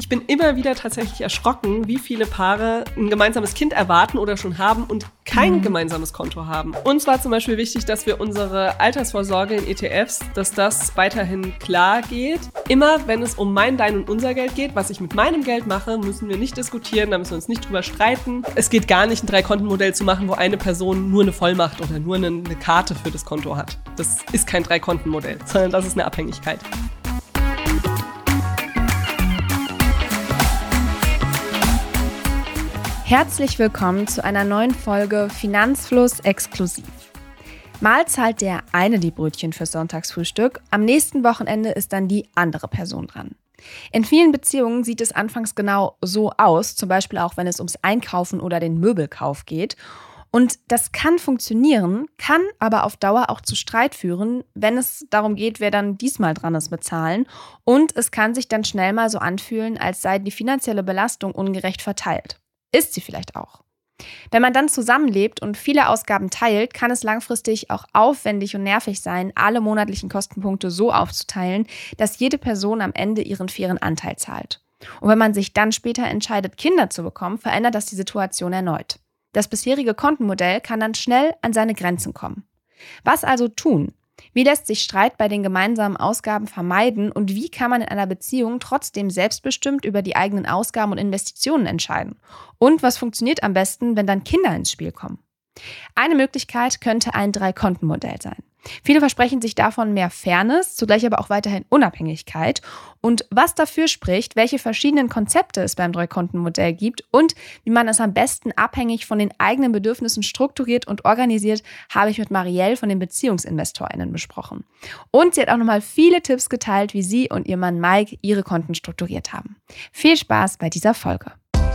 Ich bin immer wieder tatsächlich erschrocken, wie viele Paare ein gemeinsames Kind erwarten oder schon haben und kein gemeinsames Konto haben. Uns war zum Beispiel wichtig, dass wir unsere Altersvorsorge in ETFs, dass das weiterhin klar geht. Immer wenn es um mein, dein und unser Geld geht, was ich mit meinem Geld mache, müssen wir nicht diskutieren, da müssen wir uns nicht drüber streiten. Es geht gar nicht, ein Drei-Konten-Modell zu machen, wo eine Person nur eine Vollmacht oder nur eine Karte für das Konto hat. Das ist kein Drei-Konten-Modell, sondern das ist eine Abhängigkeit. Herzlich willkommen zu einer neuen Folge Finanzfluss exklusiv. Mal zahlt der eine die Brötchen fürs Sonntagsfrühstück, am nächsten Wochenende ist dann die andere Person dran. In vielen Beziehungen sieht es anfangs genau so aus, zum Beispiel auch wenn es ums Einkaufen oder den Möbelkauf geht. Und das kann funktionieren, kann aber auf Dauer auch zu Streit führen, wenn es darum geht, wer dann diesmal dran ist mit Zahlen. Und es kann sich dann schnell mal so anfühlen, als sei die finanzielle Belastung ungerecht verteilt. Ist sie vielleicht auch. Wenn man dann zusammenlebt und viele Ausgaben teilt, kann es langfristig auch aufwendig und nervig sein, alle monatlichen Kostenpunkte so aufzuteilen, dass jede Person am Ende ihren fairen Anteil zahlt. Und wenn man sich dann später entscheidet, Kinder zu bekommen, verändert das die Situation erneut. Das bisherige Kontenmodell kann dann schnell an seine Grenzen kommen. Was also tun? Wie lässt sich Streit bei den gemeinsamen Ausgaben vermeiden und wie kann man in einer Beziehung trotzdem selbstbestimmt über die eigenen Ausgaben und Investitionen entscheiden? Und was funktioniert am besten, wenn dann Kinder ins Spiel kommen? Eine Möglichkeit könnte ein Drei-Konten-Modell sein. Viele versprechen sich davon mehr Fairness, zugleich aber auch weiterhin Unabhängigkeit. Und was dafür spricht, welche verschiedenen Konzepte es beim Drei-Konten-Modell gibt und wie man es am besten abhängig von den eigenen Bedürfnissen strukturiert und organisiert, habe ich mit Marielle von den BeziehungsinvestorInnen besprochen. Und sie hat auch nochmal viele Tipps geteilt, wie sie und ihr Mann Mike ihre Konten strukturiert haben. Viel Spaß bei dieser Folge.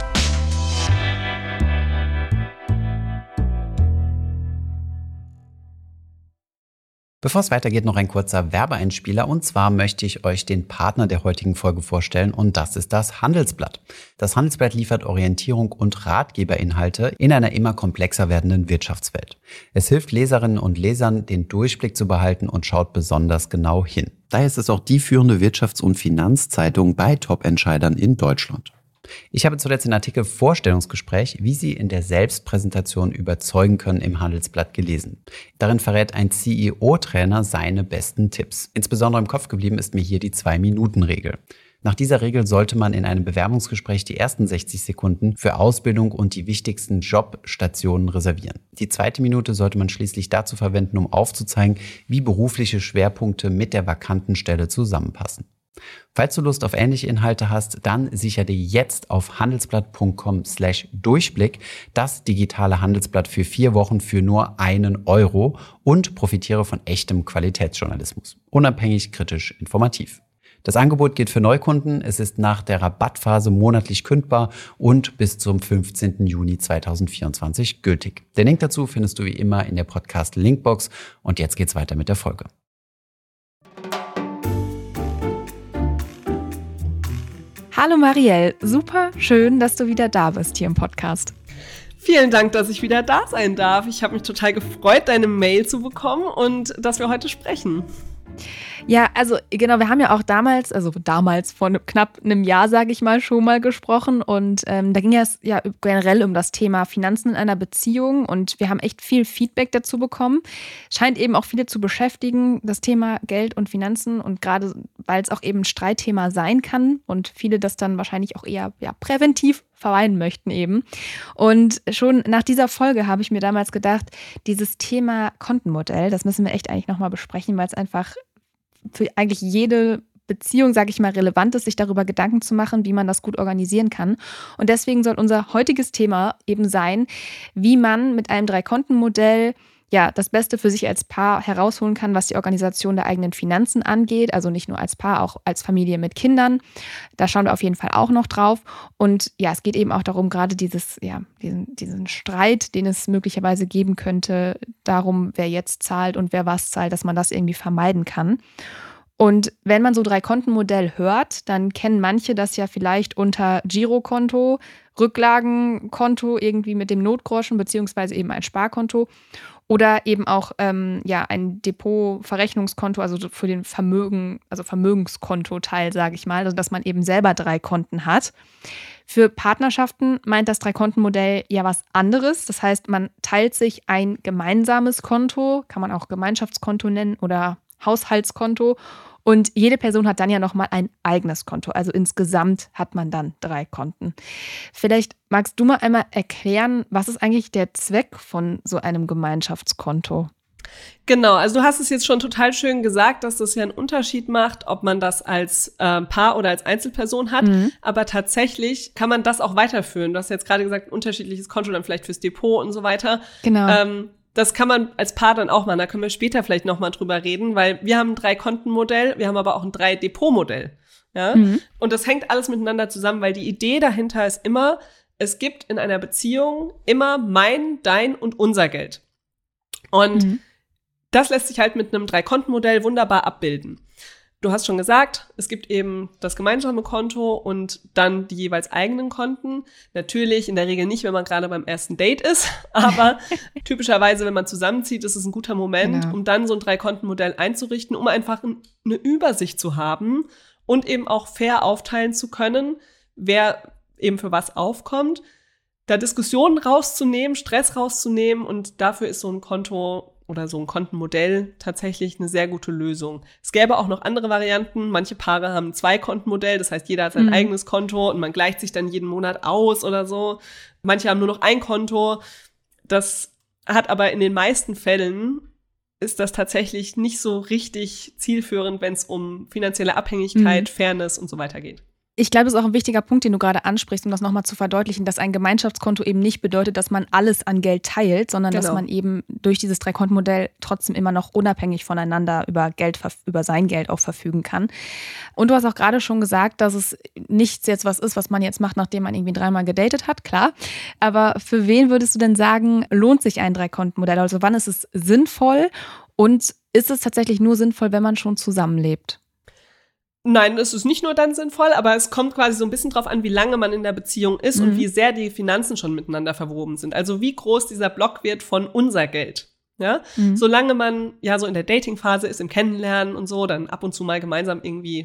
Bevor es weitergeht, noch ein kurzer Werbeeinspieler. Und zwar möchte ich euch den Partner der heutigen Folge vorstellen und das ist das Handelsblatt. Das Handelsblatt liefert Orientierung und Ratgeberinhalte in einer immer komplexer werdenden Wirtschaftswelt. Es hilft Leserinnen und Lesern, den Durchblick zu behalten und schaut besonders genau hin. Daher ist es auch die führende Wirtschafts- und Finanzzeitung bei Top-Entscheidern in Deutschland. Ich habe zuletzt den Artikel Vorstellungsgespräch, wie Sie in der Selbstpräsentation überzeugen können, im Handelsblatt gelesen. Darin verrät ein CEO-Trainer seine besten Tipps. Insbesondere im Kopf geblieben ist mir hier die 2-Minuten-Regel. Nach dieser Regel sollte man in einem Bewerbungsgespräch die ersten 60 Sekunden für Ausbildung und die wichtigsten Jobstationen reservieren. Die zweite Minute sollte man schließlich dazu verwenden, um aufzuzeigen, wie berufliche Schwerpunkte mit der vakanten Stelle zusammenpassen. Falls du Lust auf ähnliche Inhalte hast, dann sichere dir jetzt auf handelsblatt.com/Durchblick das digitale Handelsblatt für 4 Wochen für nur €1 und profitiere von echtem Qualitätsjournalismus. Unabhängig, kritisch, informativ. Das Angebot gilt für Neukunden. Es ist nach der Rabattphase monatlich kündbar und bis zum 15. Juni 2024 gültig. Den Link dazu findest du wie immer in der Podcast-Linkbox. Und jetzt geht's weiter mit der Folge. Hallo Marielle, super schön, dass du wieder da bist hier im Podcast. Vielen Dank, dass ich wieder da sein darf. Ich habe mich total gefreut, deine Mail zu bekommen und dass wir heute sprechen. Ja, also genau, wir haben ja auch damals vor knapp einem Jahr, sage ich mal, schon mal gesprochen und da ging es ja generell um das Thema Finanzen in einer Beziehung und wir haben echt viel Feedback dazu bekommen. Scheint eben auch viele zu beschäftigen, das Thema Geld und Finanzen und gerade, weil es auch eben ein Streitthema sein kann und viele das dann wahrscheinlich auch eher präventiv vermeiden möchten eben. Und schon nach dieser Folge habe ich mir damals gedacht, dieses Thema Kontenmodell, das müssen wir echt eigentlich nochmal besprechen, weil es einfach für eigentlich jede Beziehung, sage ich mal, relevant ist, sich darüber Gedanken zu machen, wie man das gut organisieren kann. Und deswegen soll unser heutiges Thema eben sein, wie man mit einem Drei-Konten-Modell das Beste für sich als Paar herausholen kann, was die Organisation der eigenen Finanzen angeht. Also nicht nur als Paar, auch als Familie mit Kindern. Da schauen wir auf jeden Fall auch noch drauf. Und es geht eben auch darum, gerade diesen Streit, den es möglicherweise geben könnte, darum, wer jetzt zahlt und wer was zahlt, dass man das irgendwie vermeiden kann. Und wenn man so Drei-Konten-Modell hört, dann kennen manche das ja vielleicht unter Girokonto, Rücklagenkonto irgendwie mit dem Notgroschen beziehungsweise eben ein Sparkonto. Oder eben auch ein Depotverrechnungskonto, also für den Vermögenskontoteil, sage ich mal, also dass man eben selber 3 Konten hat. Für Partnerschaften meint das 3-Konten-Modell ja was anderes. Das heißt, man teilt sich ein gemeinsames Konto, kann man auch Gemeinschaftskonto nennen oder Haushaltskonto. Und jede Person hat dann ja nochmal ein eigenes Konto. Also insgesamt hat man dann 3 Konten. Vielleicht magst du mal einmal erklären, was ist eigentlich der Zweck von so einem Gemeinschaftskonto? Genau, also du hast es jetzt schon total schön gesagt, dass das ja einen Unterschied macht, ob man das als Paar oder als Einzelperson hat. Aber tatsächlich kann man das auch weiterführen. Du hast jetzt gerade gesagt, ein unterschiedliches Konto dann vielleicht fürs Depot und so weiter. Genau. Das kann man als Paar dann auch machen. Da können wir später vielleicht nochmal drüber reden, weil wir haben ein 3-Konten-Modell, wir haben aber auch ein 3-Depot-Modell. Ja? Und das hängt alles miteinander zusammen, weil die Idee dahinter ist immer, es gibt in einer Beziehung immer mein, dein und unser Geld. Und das lässt sich halt mit einem 3-Konten-Modell wunderbar abbilden. Du hast schon gesagt, es gibt eben das gemeinsame Konto und dann die jeweils eigenen Konten. Natürlich in der Regel nicht, wenn man gerade beim ersten Date ist, aber typischerweise, wenn man zusammenzieht, ist es ein guter Moment, um dann so ein 3-Konten-Modell einzurichten, um einfach eine Übersicht zu haben und eben auch fair aufteilen zu können, wer eben für was aufkommt, da Diskussionen rauszunehmen, Stress rauszunehmen und dafür ist so ein Konto oder so ein Kontenmodell tatsächlich eine sehr gute Lösung. Es gäbe auch noch andere Varianten. Manche Paare haben ein 2-Kontenmodell, das heißt, jeder hat sein eigenes Konto und man gleicht sich dann jeden Monat aus oder so. Manche haben nur noch ein Konto. Das hat aber in den meisten Fällen ist das tatsächlich nicht so richtig zielführend, wenn es um finanzielle Abhängigkeit, Fairness und so weiter geht. Ich glaube, das ist auch ein wichtiger Punkt, den du gerade ansprichst, um das nochmal zu verdeutlichen, dass ein Gemeinschaftskonto eben nicht bedeutet, dass man alles an Geld teilt, sondern dass man eben durch dieses 3-Konten-Modell trotzdem immer noch unabhängig voneinander über sein Geld auch verfügen kann. Und du hast auch gerade schon gesagt, dass es nichts jetzt was ist, was man jetzt macht, nachdem man irgendwie 3-mal gedatet hat, klar. Aber für wen würdest du denn sagen, lohnt sich ein 3-Konten-Modell? Also wann ist es sinnvoll und ist es tatsächlich nur sinnvoll, wenn man schon zusammenlebt? Nein, es ist nicht nur dann sinnvoll, aber es kommt quasi so ein bisschen drauf an, wie lange man in der Beziehung ist und wie sehr die Finanzen schon miteinander verwoben sind. Also wie groß dieser Block wird von unser Geld. Ja? Solange man ja so in der Datingphase ist, im Kennenlernen und so, dann ab und zu mal gemeinsame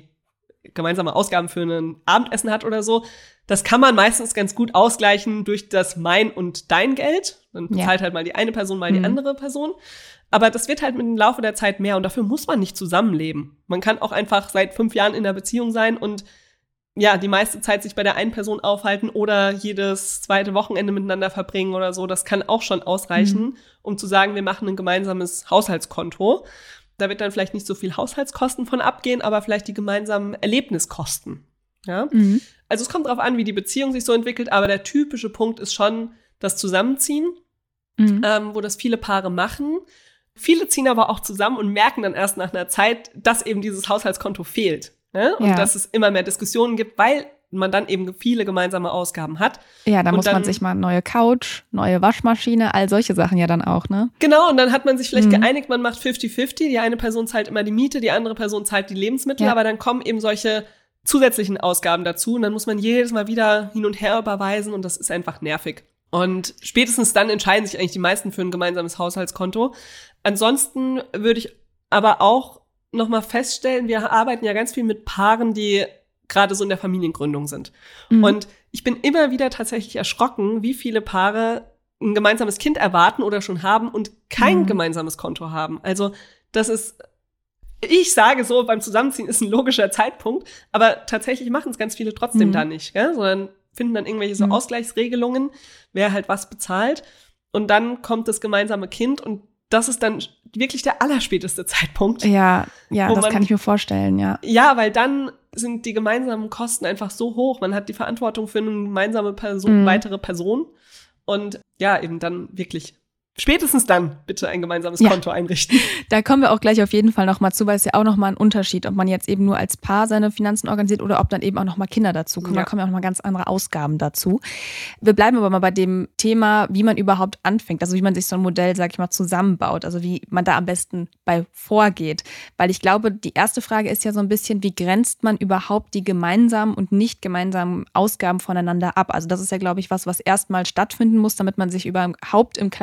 Ausgaben für ein Abendessen hat oder so, das kann man meistens ganz gut ausgleichen durch das mein und dein Geld. Dann bezahlt halt mal die eine Person, mal die andere Person. Aber das wird halt mit dem Laufe der Zeit mehr und dafür muss man nicht zusammenleben. Man kann auch einfach seit 5 Jahren in einer Beziehung sein und ja, die meiste Zeit sich bei der einen Person aufhalten oder jedes zweite Wochenende miteinander verbringen oder so. Das kann auch schon ausreichen, um zu sagen, wir machen ein gemeinsames Haushaltskonto. Da wird dann vielleicht nicht so viel Haushaltskosten von abgehen, aber vielleicht die gemeinsamen Erlebniskosten. Ja? Also es kommt drauf an, wie die Beziehung sich so entwickelt, aber der typische Punkt ist schon das Zusammenziehen, wo das viele Paare machen. Viele ziehen aber auch zusammen und merken dann erst nach einer Zeit, dass eben dieses Haushaltskonto fehlt. Ne? Und dass es immer mehr Diskussionen gibt, weil man dann eben viele gemeinsame Ausgaben hat. Ja, da muss man sich mal neue Couch, neue Waschmaschine, all solche Sachen ja dann auch, ne? Genau, und dann hat man sich vielleicht geeinigt, man macht 50-50. Die eine Person zahlt immer die Miete, die andere Person zahlt die Lebensmittel, aber dann kommen eben solche zusätzlichen Ausgaben dazu und dann muss man jedes Mal wieder hin und her überweisen und das ist einfach nervig. Und spätestens dann entscheiden sich eigentlich die meisten für ein gemeinsames Haushaltskonto. Ansonsten würde ich aber auch noch mal feststellen, wir arbeiten ja ganz viel mit Paaren, die gerade so in der Familiengründung sind. Und ich bin immer wieder tatsächlich erschrocken, wie viele Paare ein gemeinsames Kind erwarten oder schon haben und kein gemeinsames Konto haben. Also das ist, ich sage so, beim Zusammenziehen ist ein logischer Zeitpunkt, aber tatsächlich machen es ganz viele trotzdem da nicht, gell? Sondern finden dann irgendwelche so Ausgleichsregelungen, wer halt was bezahlt. Und dann kommt das gemeinsame Kind und das ist dann wirklich der allerspäteste Zeitpunkt. Ja, das kann ich mir vorstellen, ja. Ja, weil dann sind die gemeinsamen Kosten einfach so hoch. Man hat die Verantwortung für eine gemeinsame Person, weitere Person. Und ja, eben dann wirklich spätestens dann bitte ein gemeinsames Konto einrichten. Da kommen wir auch gleich auf jeden Fall nochmal zu, weil es ja auch nochmal ein Unterschied, ob man jetzt eben nur als Paar seine Finanzen organisiert oder ob dann eben auch nochmal Kinder dazu kommen. Da kommen ja auch nochmal ganz andere Ausgaben dazu. Wir bleiben aber mal bei dem Thema, wie man überhaupt anfängt, also wie man sich so ein Modell, sag ich mal, zusammenbaut, also wie man da am besten bei vorgeht. Weil ich glaube, die erste Frage ist ja so ein bisschen, wie grenzt man überhaupt die gemeinsamen und nicht gemeinsamen Ausgaben voneinander ab? Also das ist ja, glaube ich, was erstmal stattfinden muss, damit man sich überhaupt im Klaren ist,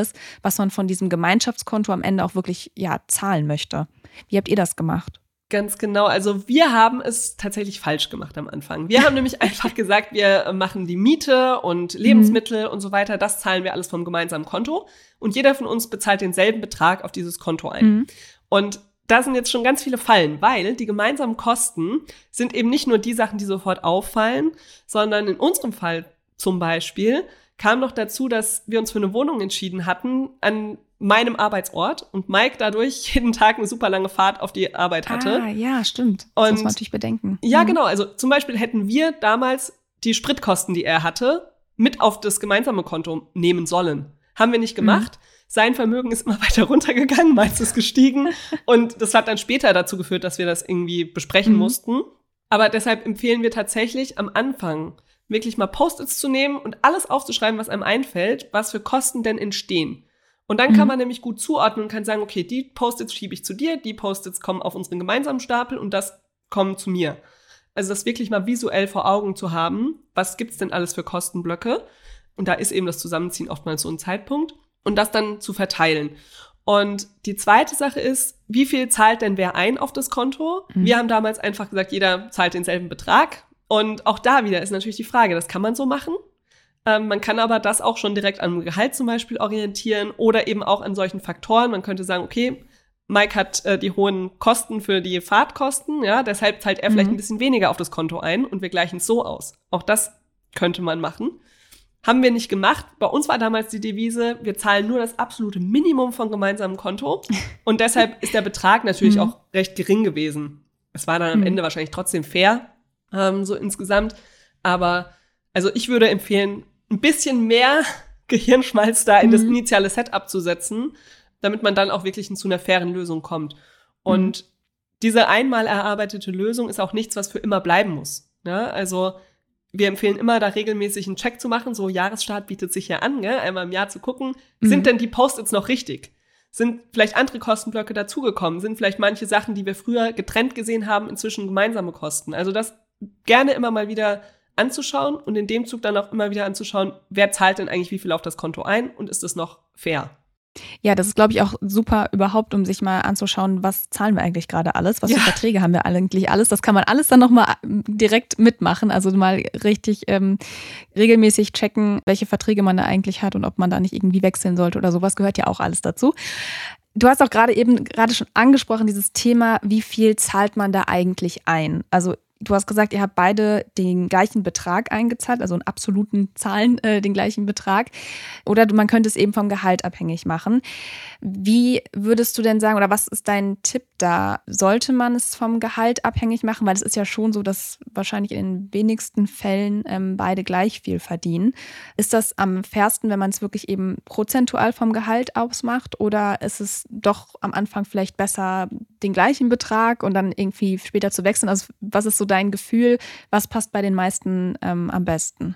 ist, was man von diesem Gemeinschaftskonto am Ende auch wirklich zahlen möchte. Wie habt ihr das gemacht? Ganz genau. Also wir haben es tatsächlich falsch gemacht am Anfang. Wir haben nämlich einfach gesagt, wir machen die Miete und Lebensmittel und so weiter. Das zahlen wir alles vom gemeinsamen Konto. Und jeder von uns bezahlt denselben Betrag auf dieses Konto ein. Und da sind jetzt schon ganz viele Fallen, weil die gemeinsamen Kosten sind eben nicht nur die Sachen, die sofort auffallen, sondern in unserem Fall zum Beispiel kam noch dazu, dass wir uns für eine Wohnung entschieden hatten an meinem Arbeitsort und Mike dadurch jeden Tag eine super lange Fahrt auf die Arbeit hatte. Ah, ja, stimmt. Das muss man natürlich bedenken. Ja, genau. Also zum Beispiel hätten wir damals die Spritkosten, die er hatte, mit auf das gemeinsame Konto nehmen sollen. Haben wir nicht gemacht. Sein Vermögen ist immer weiter runtergegangen, meist ist gestiegen. Und das hat dann später dazu geführt, dass wir das irgendwie besprechen mussten. Aber deshalb empfehlen wir tatsächlich am Anfang wirklich mal Post-its zu nehmen und alles aufzuschreiben, was einem einfällt, was für Kosten denn entstehen. Und dann kann man nämlich gut zuordnen und kann sagen, okay, die Post-its schiebe ich zu dir, die Post-its kommen auf unseren gemeinsamen Stapel und das kommt zu mir. Also das wirklich mal visuell vor Augen zu haben, was gibt's denn alles für Kostenblöcke? Und da ist eben das Zusammenziehen oftmals so ein Zeitpunkt. Und das dann zu verteilen. Und die zweite Sache ist, wie viel zahlt denn wer ein auf das Konto? Wir haben damals einfach gesagt, jeder zahlt denselben Betrag. Und auch da wieder ist natürlich die Frage, das kann man so machen. Man kann aber das auch schon direkt am Gehalt zum Beispiel orientieren oder eben auch an solchen Faktoren. Man könnte sagen, okay, Mike hat die hohen Kosten für die Fahrtkosten, ja, deshalb zahlt er vielleicht ein bisschen weniger auf das Konto ein und wir gleichen es so aus. Auch das könnte man machen. Haben wir nicht gemacht. Bei uns war damals die Devise, wir zahlen nur das absolute Minimum von gemeinsamem Konto. Und deshalb ist der Betrag natürlich auch recht gering gewesen. Es war dann am Ende wahrscheinlich trotzdem fair, so insgesamt. Aber also ich würde empfehlen, ein bisschen mehr Gehirnschmalz da in das initiale Setup zu setzen, damit man dann auch wirklich zu einer fairen Lösung kommt. Und diese einmal erarbeitete Lösung ist auch nichts, was für immer bleiben muss. Ja, also wir empfehlen immer, da regelmäßig einen Check zu machen. So Jahresstart bietet sich ja an, gell? Einmal im Jahr zu gucken, sind denn die Post-its noch richtig? Sind vielleicht andere Kostenblöcke dazugekommen? Sind vielleicht manche Sachen, die wir früher getrennt gesehen haben, inzwischen gemeinsame Kosten? Also das gerne immer mal wieder anzuschauen und in dem Zug dann auch immer wieder anzuschauen, wer zahlt denn eigentlich wie viel auf das Konto ein und ist das noch fair? Ja, das ist, glaube ich, auch super überhaupt, um sich mal anzuschauen, was zahlen wir eigentlich gerade alles, was für Verträge haben wir eigentlich alles. Das kann man alles dann nochmal direkt mitmachen, also mal richtig regelmäßig checken, welche Verträge man da eigentlich hat und ob man da nicht irgendwie wechseln sollte oder sowas, gehört ja auch alles dazu. Du hast auch gerade schon angesprochen, dieses Thema, wie viel zahlt man da eigentlich ein? Also du hast gesagt, ihr habt beide den gleichen Betrag eingezahlt, also in absoluten Zahlen den gleichen Betrag. Oder man könnte es eben vom Gehalt abhängig machen. Wie würdest du denn sagen, oder was ist dein Tipp da? Sollte man es vom Gehalt abhängig machen? Weil es ist ja schon so, dass wahrscheinlich in den wenigsten Fällen beide gleich viel verdienen. Ist das am fairsten, wenn man es wirklich eben prozentual vom Gehalt ausmacht? Oder ist es doch am Anfang vielleicht besser, den gleichen Betrag und dann irgendwie später zu wechseln? Also was ist so dein Gefühl? Was passt bei den meisten am besten?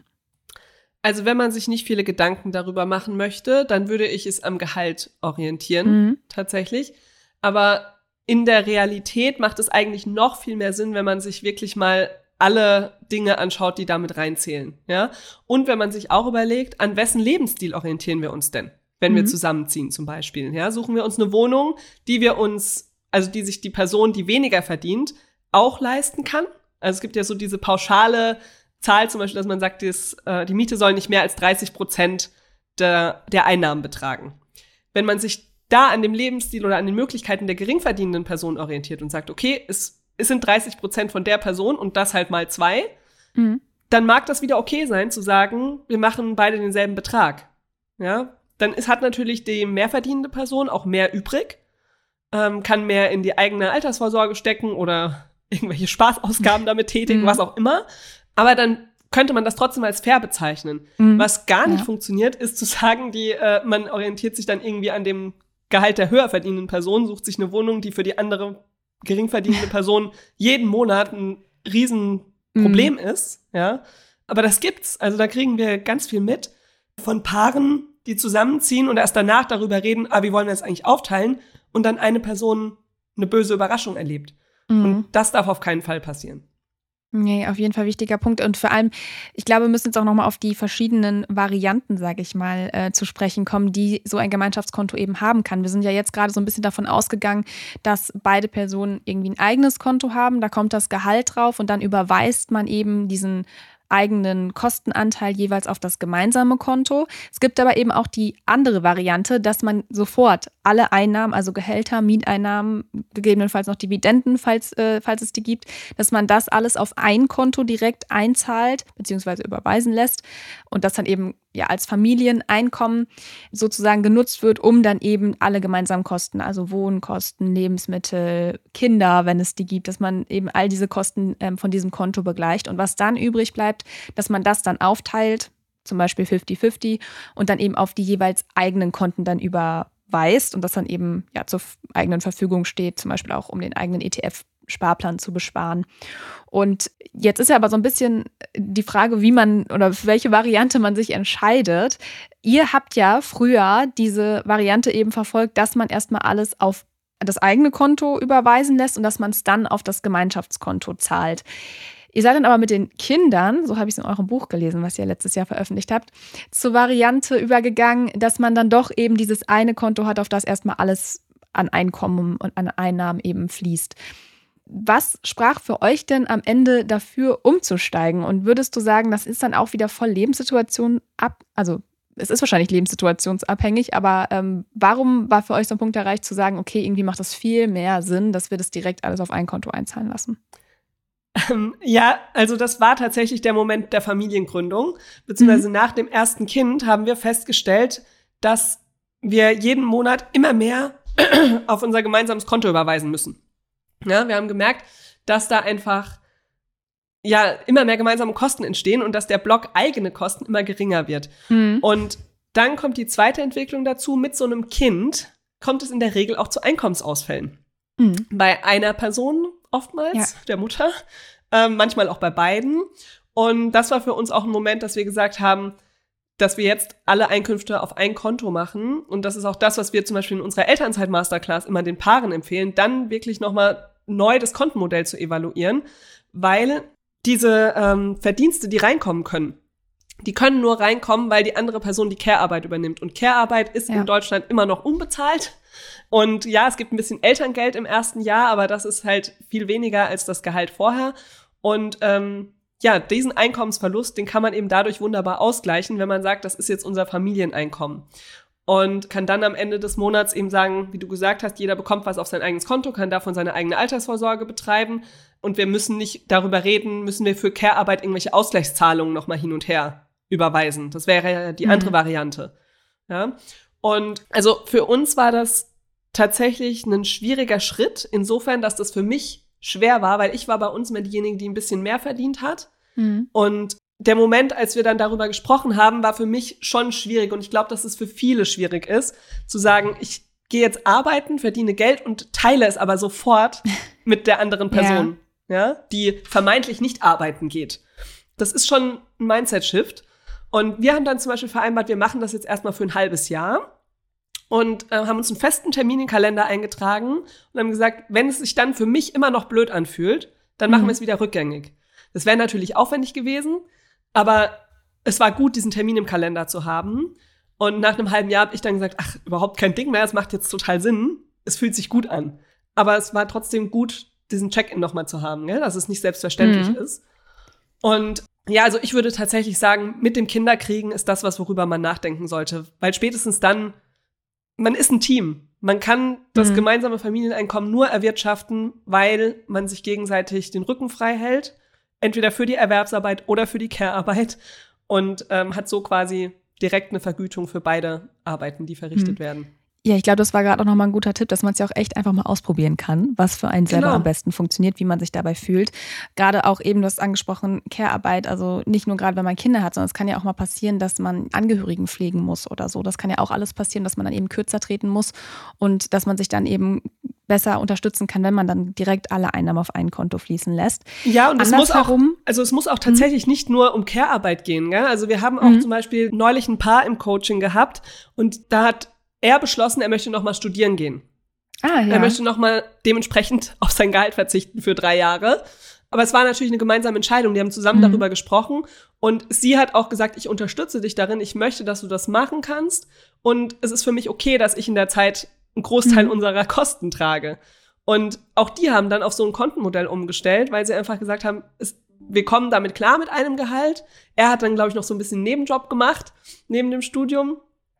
Also wenn man sich nicht viele Gedanken darüber machen möchte, dann würde ich es am Gehalt orientieren, tatsächlich. Aber in der Realität macht es eigentlich noch viel mehr Sinn, wenn man sich wirklich mal alle Dinge anschaut, die damit reinzählen. Ja? Und wenn man sich auch überlegt, an wessen Lebensstil orientieren wir uns denn, wenn wir zusammenziehen zum Beispiel. Ja? Suchen wir uns eine Wohnung, die die sich die Person, die weniger verdient, auch leisten kann. Also es gibt ja so diese pauschale Zahl zum Beispiel, dass man sagt, die Miete soll nicht mehr als 30% der Einnahmen betragen. Wenn man sich da an dem Lebensstil oder an den Möglichkeiten der geringverdienenden Person orientiert und sagt, okay, es sind 30% von der Person und das halt mal 2, dann mag das wieder okay sein, zu sagen, wir machen beide denselben Betrag. Ja, dann hat natürlich die mehr verdienende Person auch mehr übrig, kann mehr in die eigene Altersvorsorge stecken oder irgendwelche Spaßausgaben damit tätigen, was auch immer. Aber dann könnte man das trotzdem als fair bezeichnen. Was gar nicht funktioniert, ist zu sagen, man orientiert sich dann irgendwie an dem Gehalt der höher verdienenden Person, sucht sich eine Wohnung, die für die andere gering verdienende Person jeden Monat ein Riesenproblem ist. Ja? Aber das gibt's. Also da kriegen wir ganz viel mit von Paaren, die zusammenziehen und erst danach darüber reden, wie wollen wir das eigentlich aufteilen? Und dann eine Person eine böse Überraschung erlebt. Und das darf auf keinen Fall passieren. Nee, auf jeden Fall wichtiger Punkt. Und vor allem, ich glaube, wir müssen jetzt auch nochmal auf die verschiedenen Varianten, sage ich mal, zu sprechen kommen, die so ein Gemeinschaftskonto eben haben kann. Wir sind ja jetzt gerade so ein bisschen davon ausgegangen, dass beide Personen irgendwie ein eigenes Konto haben. Da kommt das Gehalt drauf und dann überweist man eben diesen eigenen Kostenanteil jeweils auf das gemeinsame Konto. Es gibt aber eben auch die andere Variante, dass man sofort alle Einnahmen, also Gehälter, Mieteinnahmen, gegebenenfalls noch Dividenden, falls es die gibt, dass man das alles auf ein Konto direkt einzahlt bzw. überweisen lässt und das dann eben ja als Familieneinkommen sozusagen genutzt wird, um dann eben alle gemeinsamen Kosten, also Wohnkosten, Lebensmittel, Kinder, wenn es die gibt, dass man eben all diese Kosten von diesem Konto begleicht. Und was dann übrig bleibt, dass man das dann aufteilt, zum Beispiel 50-50, und dann eben auf die jeweils eigenen Konten dann überweist und das dann eben ja zur eigenen Verfügung steht, zum Beispiel auch um den eigenen ETF-Sparplan zu besparen. Und jetzt ist ja aber so ein bisschen die Frage, wie man oder für welche Variante man sich entscheidet. Ihr habt ja früher diese Variante eben verfolgt, dass man erstmal alles auf das eigene Konto überweisen lässt und dass man es dann auf das Gemeinschaftskonto zahlt. Ihr seid dann aber mit den Kindern, so habe ich es in eurem Buch gelesen, was ihr letztes Jahr veröffentlicht habt, zur Variante übergegangen, dass man dann doch eben dieses eine Konto hat, auf das erstmal alles an Einkommen und an Einnahmen eben fließt. Was sprach für euch denn am Ende dafür, umzusteigen? Und würdest du sagen, das ist dann auch wieder voll Lebenssituation also es ist wahrscheinlich lebenssituationsabhängig, aber warum war für euch so ein Punkt erreicht, zu sagen, okay, irgendwie macht das viel mehr Sinn, dass wir das direkt alles auf ein Konto einzahlen lassen? Ja, also das war tatsächlich der Moment der Familiengründung, beziehungsweise nach dem ersten Kind haben wir festgestellt, dass wir jeden Monat immer mehr auf unser gemeinsames Konto überweisen müssen. Ja, wir haben gemerkt, dass da einfach ja immer mehr gemeinsame Kosten entstehen und dass der Block eigene Kosten immer geringer wird. Und dann kommt die zweite Entwicklung dazu, mit so einem Kind kommt es in der Regel auch zu Einkommensausfällen. Bei einer Person oftmals, der Mutter, manchmal auch bei beiden. Und das war für uns auch ein Moment, dass wir gesagt haben, dass wir jetzt alle Einkünfte auf ein Konto machen. Und das ist auch das, was wir zum Beispiel in unserer Elternzeit-Masterclass immer den Paaren empfehlen, dann wirklich nochmal neu das Kontenmodell zu evaluieren, weil diese Verdienste, die reinkommen können, die können nur reinkommen, weil die andere Person die Care-Arbeit übernimmt. Und Care-Arbeit ist in Deutschland immer noch unbezahlt. Und ja, es gibt ein bisschen Elterngeld im ersten Jahr, aber das ist halt viel weniger als das Gehalt vorher. Und diesen Einkommensverlust, den kann man eben dadurch wunderbar ausgleichen, wenn man sagt, das ist jetzt unser Familieneinkommen. Und kann dann am Ende des Monats eben sagen, wie du gesagt hast, jeder bekommt was auf sein eigenes Konto, kann davon seine eigene Altersvorsorge betreiben. Und wir müssen nicht darüber reden, müssen wir für Care-Arbeit irgendwelche Ausgleichszahlungen nochmal hin und her überweisen. Das wäre ja die andere Variante. Ja? Und also für uns war das tatsächlich ein schwieriger Schritt, insofern, dass das für mich schwer war, weil ich war bei uns immer diejenige, die ein bisschen mehr verdient hat. Und der Moment, als wir dann darüber gesprochen haben, war für mich schon schwierig. Und ich glaube, dass es für viele schwierig ist, zu sagen, ich gehe jetzt arbeiten, verdiene Geld und teile es aber sofort mit der anderen Person, die vermeintlich nicht arbeiten geht. Das ist schon ein Mindset-Shift. Und wir haben dann zum Beispiel vereinbart, wir machen das jetzt erstmal für ein halbes Jahr und haben uns einen festen Termin in den Kalender eingetragen und haben gesagt, wenn es sich dann für mich immer noch blöd anfühlt, dann machen wir es wieder rückgängig. Das wäre natürlich aufwendig gewesen, aber es war gut, diesen Termin im Kalender zu haben. Und nach einem halben Jahr habe ich dann gesagt, ach, überhaupt kein Ding mehr, es macht jetzt total Sinn. Es fühlt sich gut an. Aber es war trotzdem gut, diesen Check-in nochmal zu haben, gell? Dass es nicht selbstverständlich ist. Und ja, also ich würde tatsächlich sagen, mit dem Kinderkriegen ist das, worüber man nachdenken sollte. Weil spätestens dann, man ist ein Team. Man kann das gemeinsame Familieneinkommen nur erwirtschaften, weil man sich gegenseitig den Rücken frei hält. Entweder für die Erwerbsarbeit oder für die Care-Arbeit. Und hat so quasi direkt eine Vergütung für beide Arbeiten, die verrichtet werden. Ja, ich glaube, das war gerade auch nochmal ein guter Tipp, dass man es ja auch echt einfach mal ausprobieren kann, was für einen selber am besten funktioniert, wie man sich dabei fühlt. Gerade auch eben, du hast angesprochen, Care-Arbeit, also nicht nur gerade, wenn man Kinder hat, sondern es kann ja auch mal passieren, dass man Angehörigen pflegen muss oder so. Das kann ja auch alles passieren, dass man dann eben kürzer treten muss und dass man sich dann eben besser unterstützen kann, wenn man dann direkt alle Einnahmen auf ein Konto fließen lässt. Ja, und es muss auch tatsächlich nicht nur um Care-Arbeit gehen. Gell? Also wir haben auch zum Beispiel neulich ein Paar im Coaching gehabt und da hat er beschlossen, er möchte noch mal studieren gehen. Er möchte noch mal dementsprechend auf sein Gehalt verzichten für 3 Jahre. Aber es war natürlich eine gemeinsame Entscheidung. Die haben zusammen darüber gesprochen. Und sie hat auch gesagt, ich unterstütze dich darin. Ich möchte, dass du das machen kannst. Und es ist für mich okay, dass ich in der Zeit einen Großteil unserer Kosten trage. Und auch die haben dann auf so ein Kontenmodell umgestellt, weil sie einfach gesagt haben, wir kommen damit klar mit einem Gehalt. Er hat dann, glaube ich, noch so ein bisschen einen Nebenjob gemacht, neben dem Studium,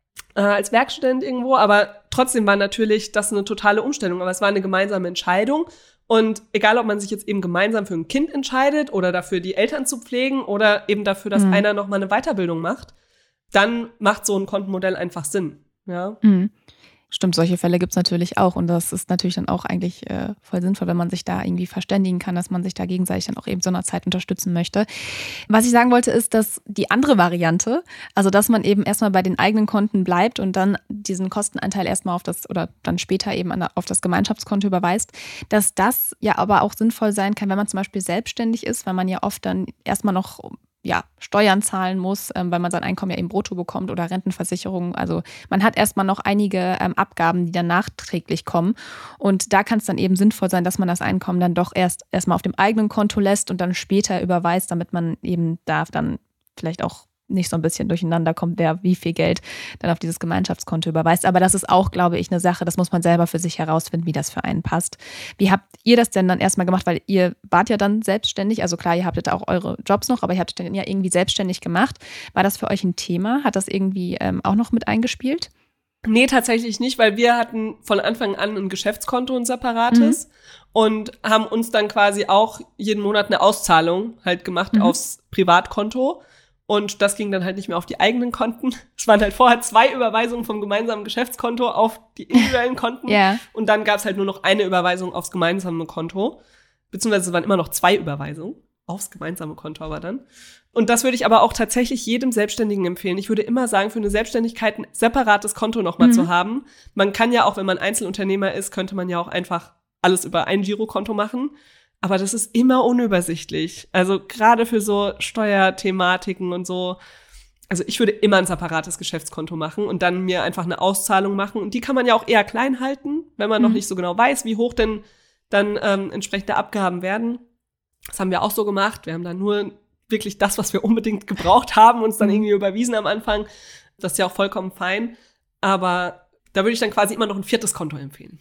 als Werkstudent irgendwo. Aber trotzdem war natürlich das eine totale Umstellung. Aber es war eine gemeinsame Entscheidung. Und egal, ob man sich jetzt eben gemeinsam für ein Kind entscheidet oder dafür, die Eltern zu pflegen oder eben dafür, dass einer noch mal eine Weiterbildung macht, dann macht so ein Kontenmodell einfach Sinn. Ja. Stimmt, solche Fälle gibt es natürlich auch. Und das ist natürlich dann auch eigentlich voll sinnvoll, wenn man sich da irgendwie verständigen kann, dass man sich da gegenseitig dann auch eben so einer Zeit unterstützen möchte. Was ich sagen wollte, ist, dass die andere Variante, also dass man eben erstmal bei den eigenen Konten bleibt und dann diesen Kostenanteil erstmal auf das oder dann später eben auf das Gemeinschaftskonto überweist, dass das ja aber auch sinnvoll sein kann, wenn man zum Beispiel selbstständig ist, weil man ja oft dann erstmal noch Steuern zahlen muss, weil man sein Einkommen ja eben brutto bekommt oder Rentenversicherung. Also man hat erstmal noch einige Abgaben, die dann nachträglich kommen. Und da kann es dann eben sinnvoll sein, dass man das Einkommen dann doch erstmal auf dem eigenen Konto lässt und dann später überweist, damit man eben da dann vielleicht auch nicht so ein bisschen durcheinander kommt, wer wie viel Geld dann auf dieses Gemeinschaftskonto überweist. Aber das ist auch, glaube ich, eine Sache, das muss man selber für sich herausfinden, wie das für einen passt. Wie habt ihr das denn dann erstmal gemacht? Weil ihr wart ja dann selbstständig, also klar, ihr habtet auch eure Jobs noch, aber ihr habt dann ja irgendwie selbstständig gemacht. War das für euch ein Thema? Hat das irgendwie auch noch mit eingespielt? Nee, tatsächlich nicht, weil wir hatten von Anfang an ein Geschäftskonto, ein separates und haben uns dann quasi auch jeden Monat eine Auszahlung halt gemacht aufs Privatkonto. Und das ging dann halt nicht mehr auf die eigenen Konten. Es waren halt vorher 2 Überweisungen vom gemeinsamen Geschäftskonto auf die individuellen Konten. Und dann gab es halt nur noch eine Überweisung aufs gemeinsame Konto. Beziehungsweise es waren immer noch 2 Überweisungen aufs gemeinsame Konto aber dann. Und das würde ich aber auch tatsächlich jedem Selbstständigen empfehlen. Ich würde immer sagen, für eine Selbstständigkeit ein separates Konto nochmal zu haben. Man kann ja auch, wenn man Einzelunternehmer ist, könnte man ja auch einfach alles über ein Girokonto machen. Aber das ist immer unübersichtlich. Also gerade für so Steuerthematiken und so. Also ich würde immer ein separates Geschäftskonto machen und dann mir einfach eine Auszahlung machen. Und die kann man ja auch eher klein halten, wenn man noch nicht so genau weiß, wie hoch denn dann entsprechende Abgaben werden. Das haben wir auch so gemacht. Wir haben dann nur wirklich das, was wir unbedingt gebraucht haben, uns dann irgendwie überwiesen am Anfang. Das ist ja auch vollkommen fein. Aber da würde ich dann quasi immer noch ein 4. Konto empfehlen.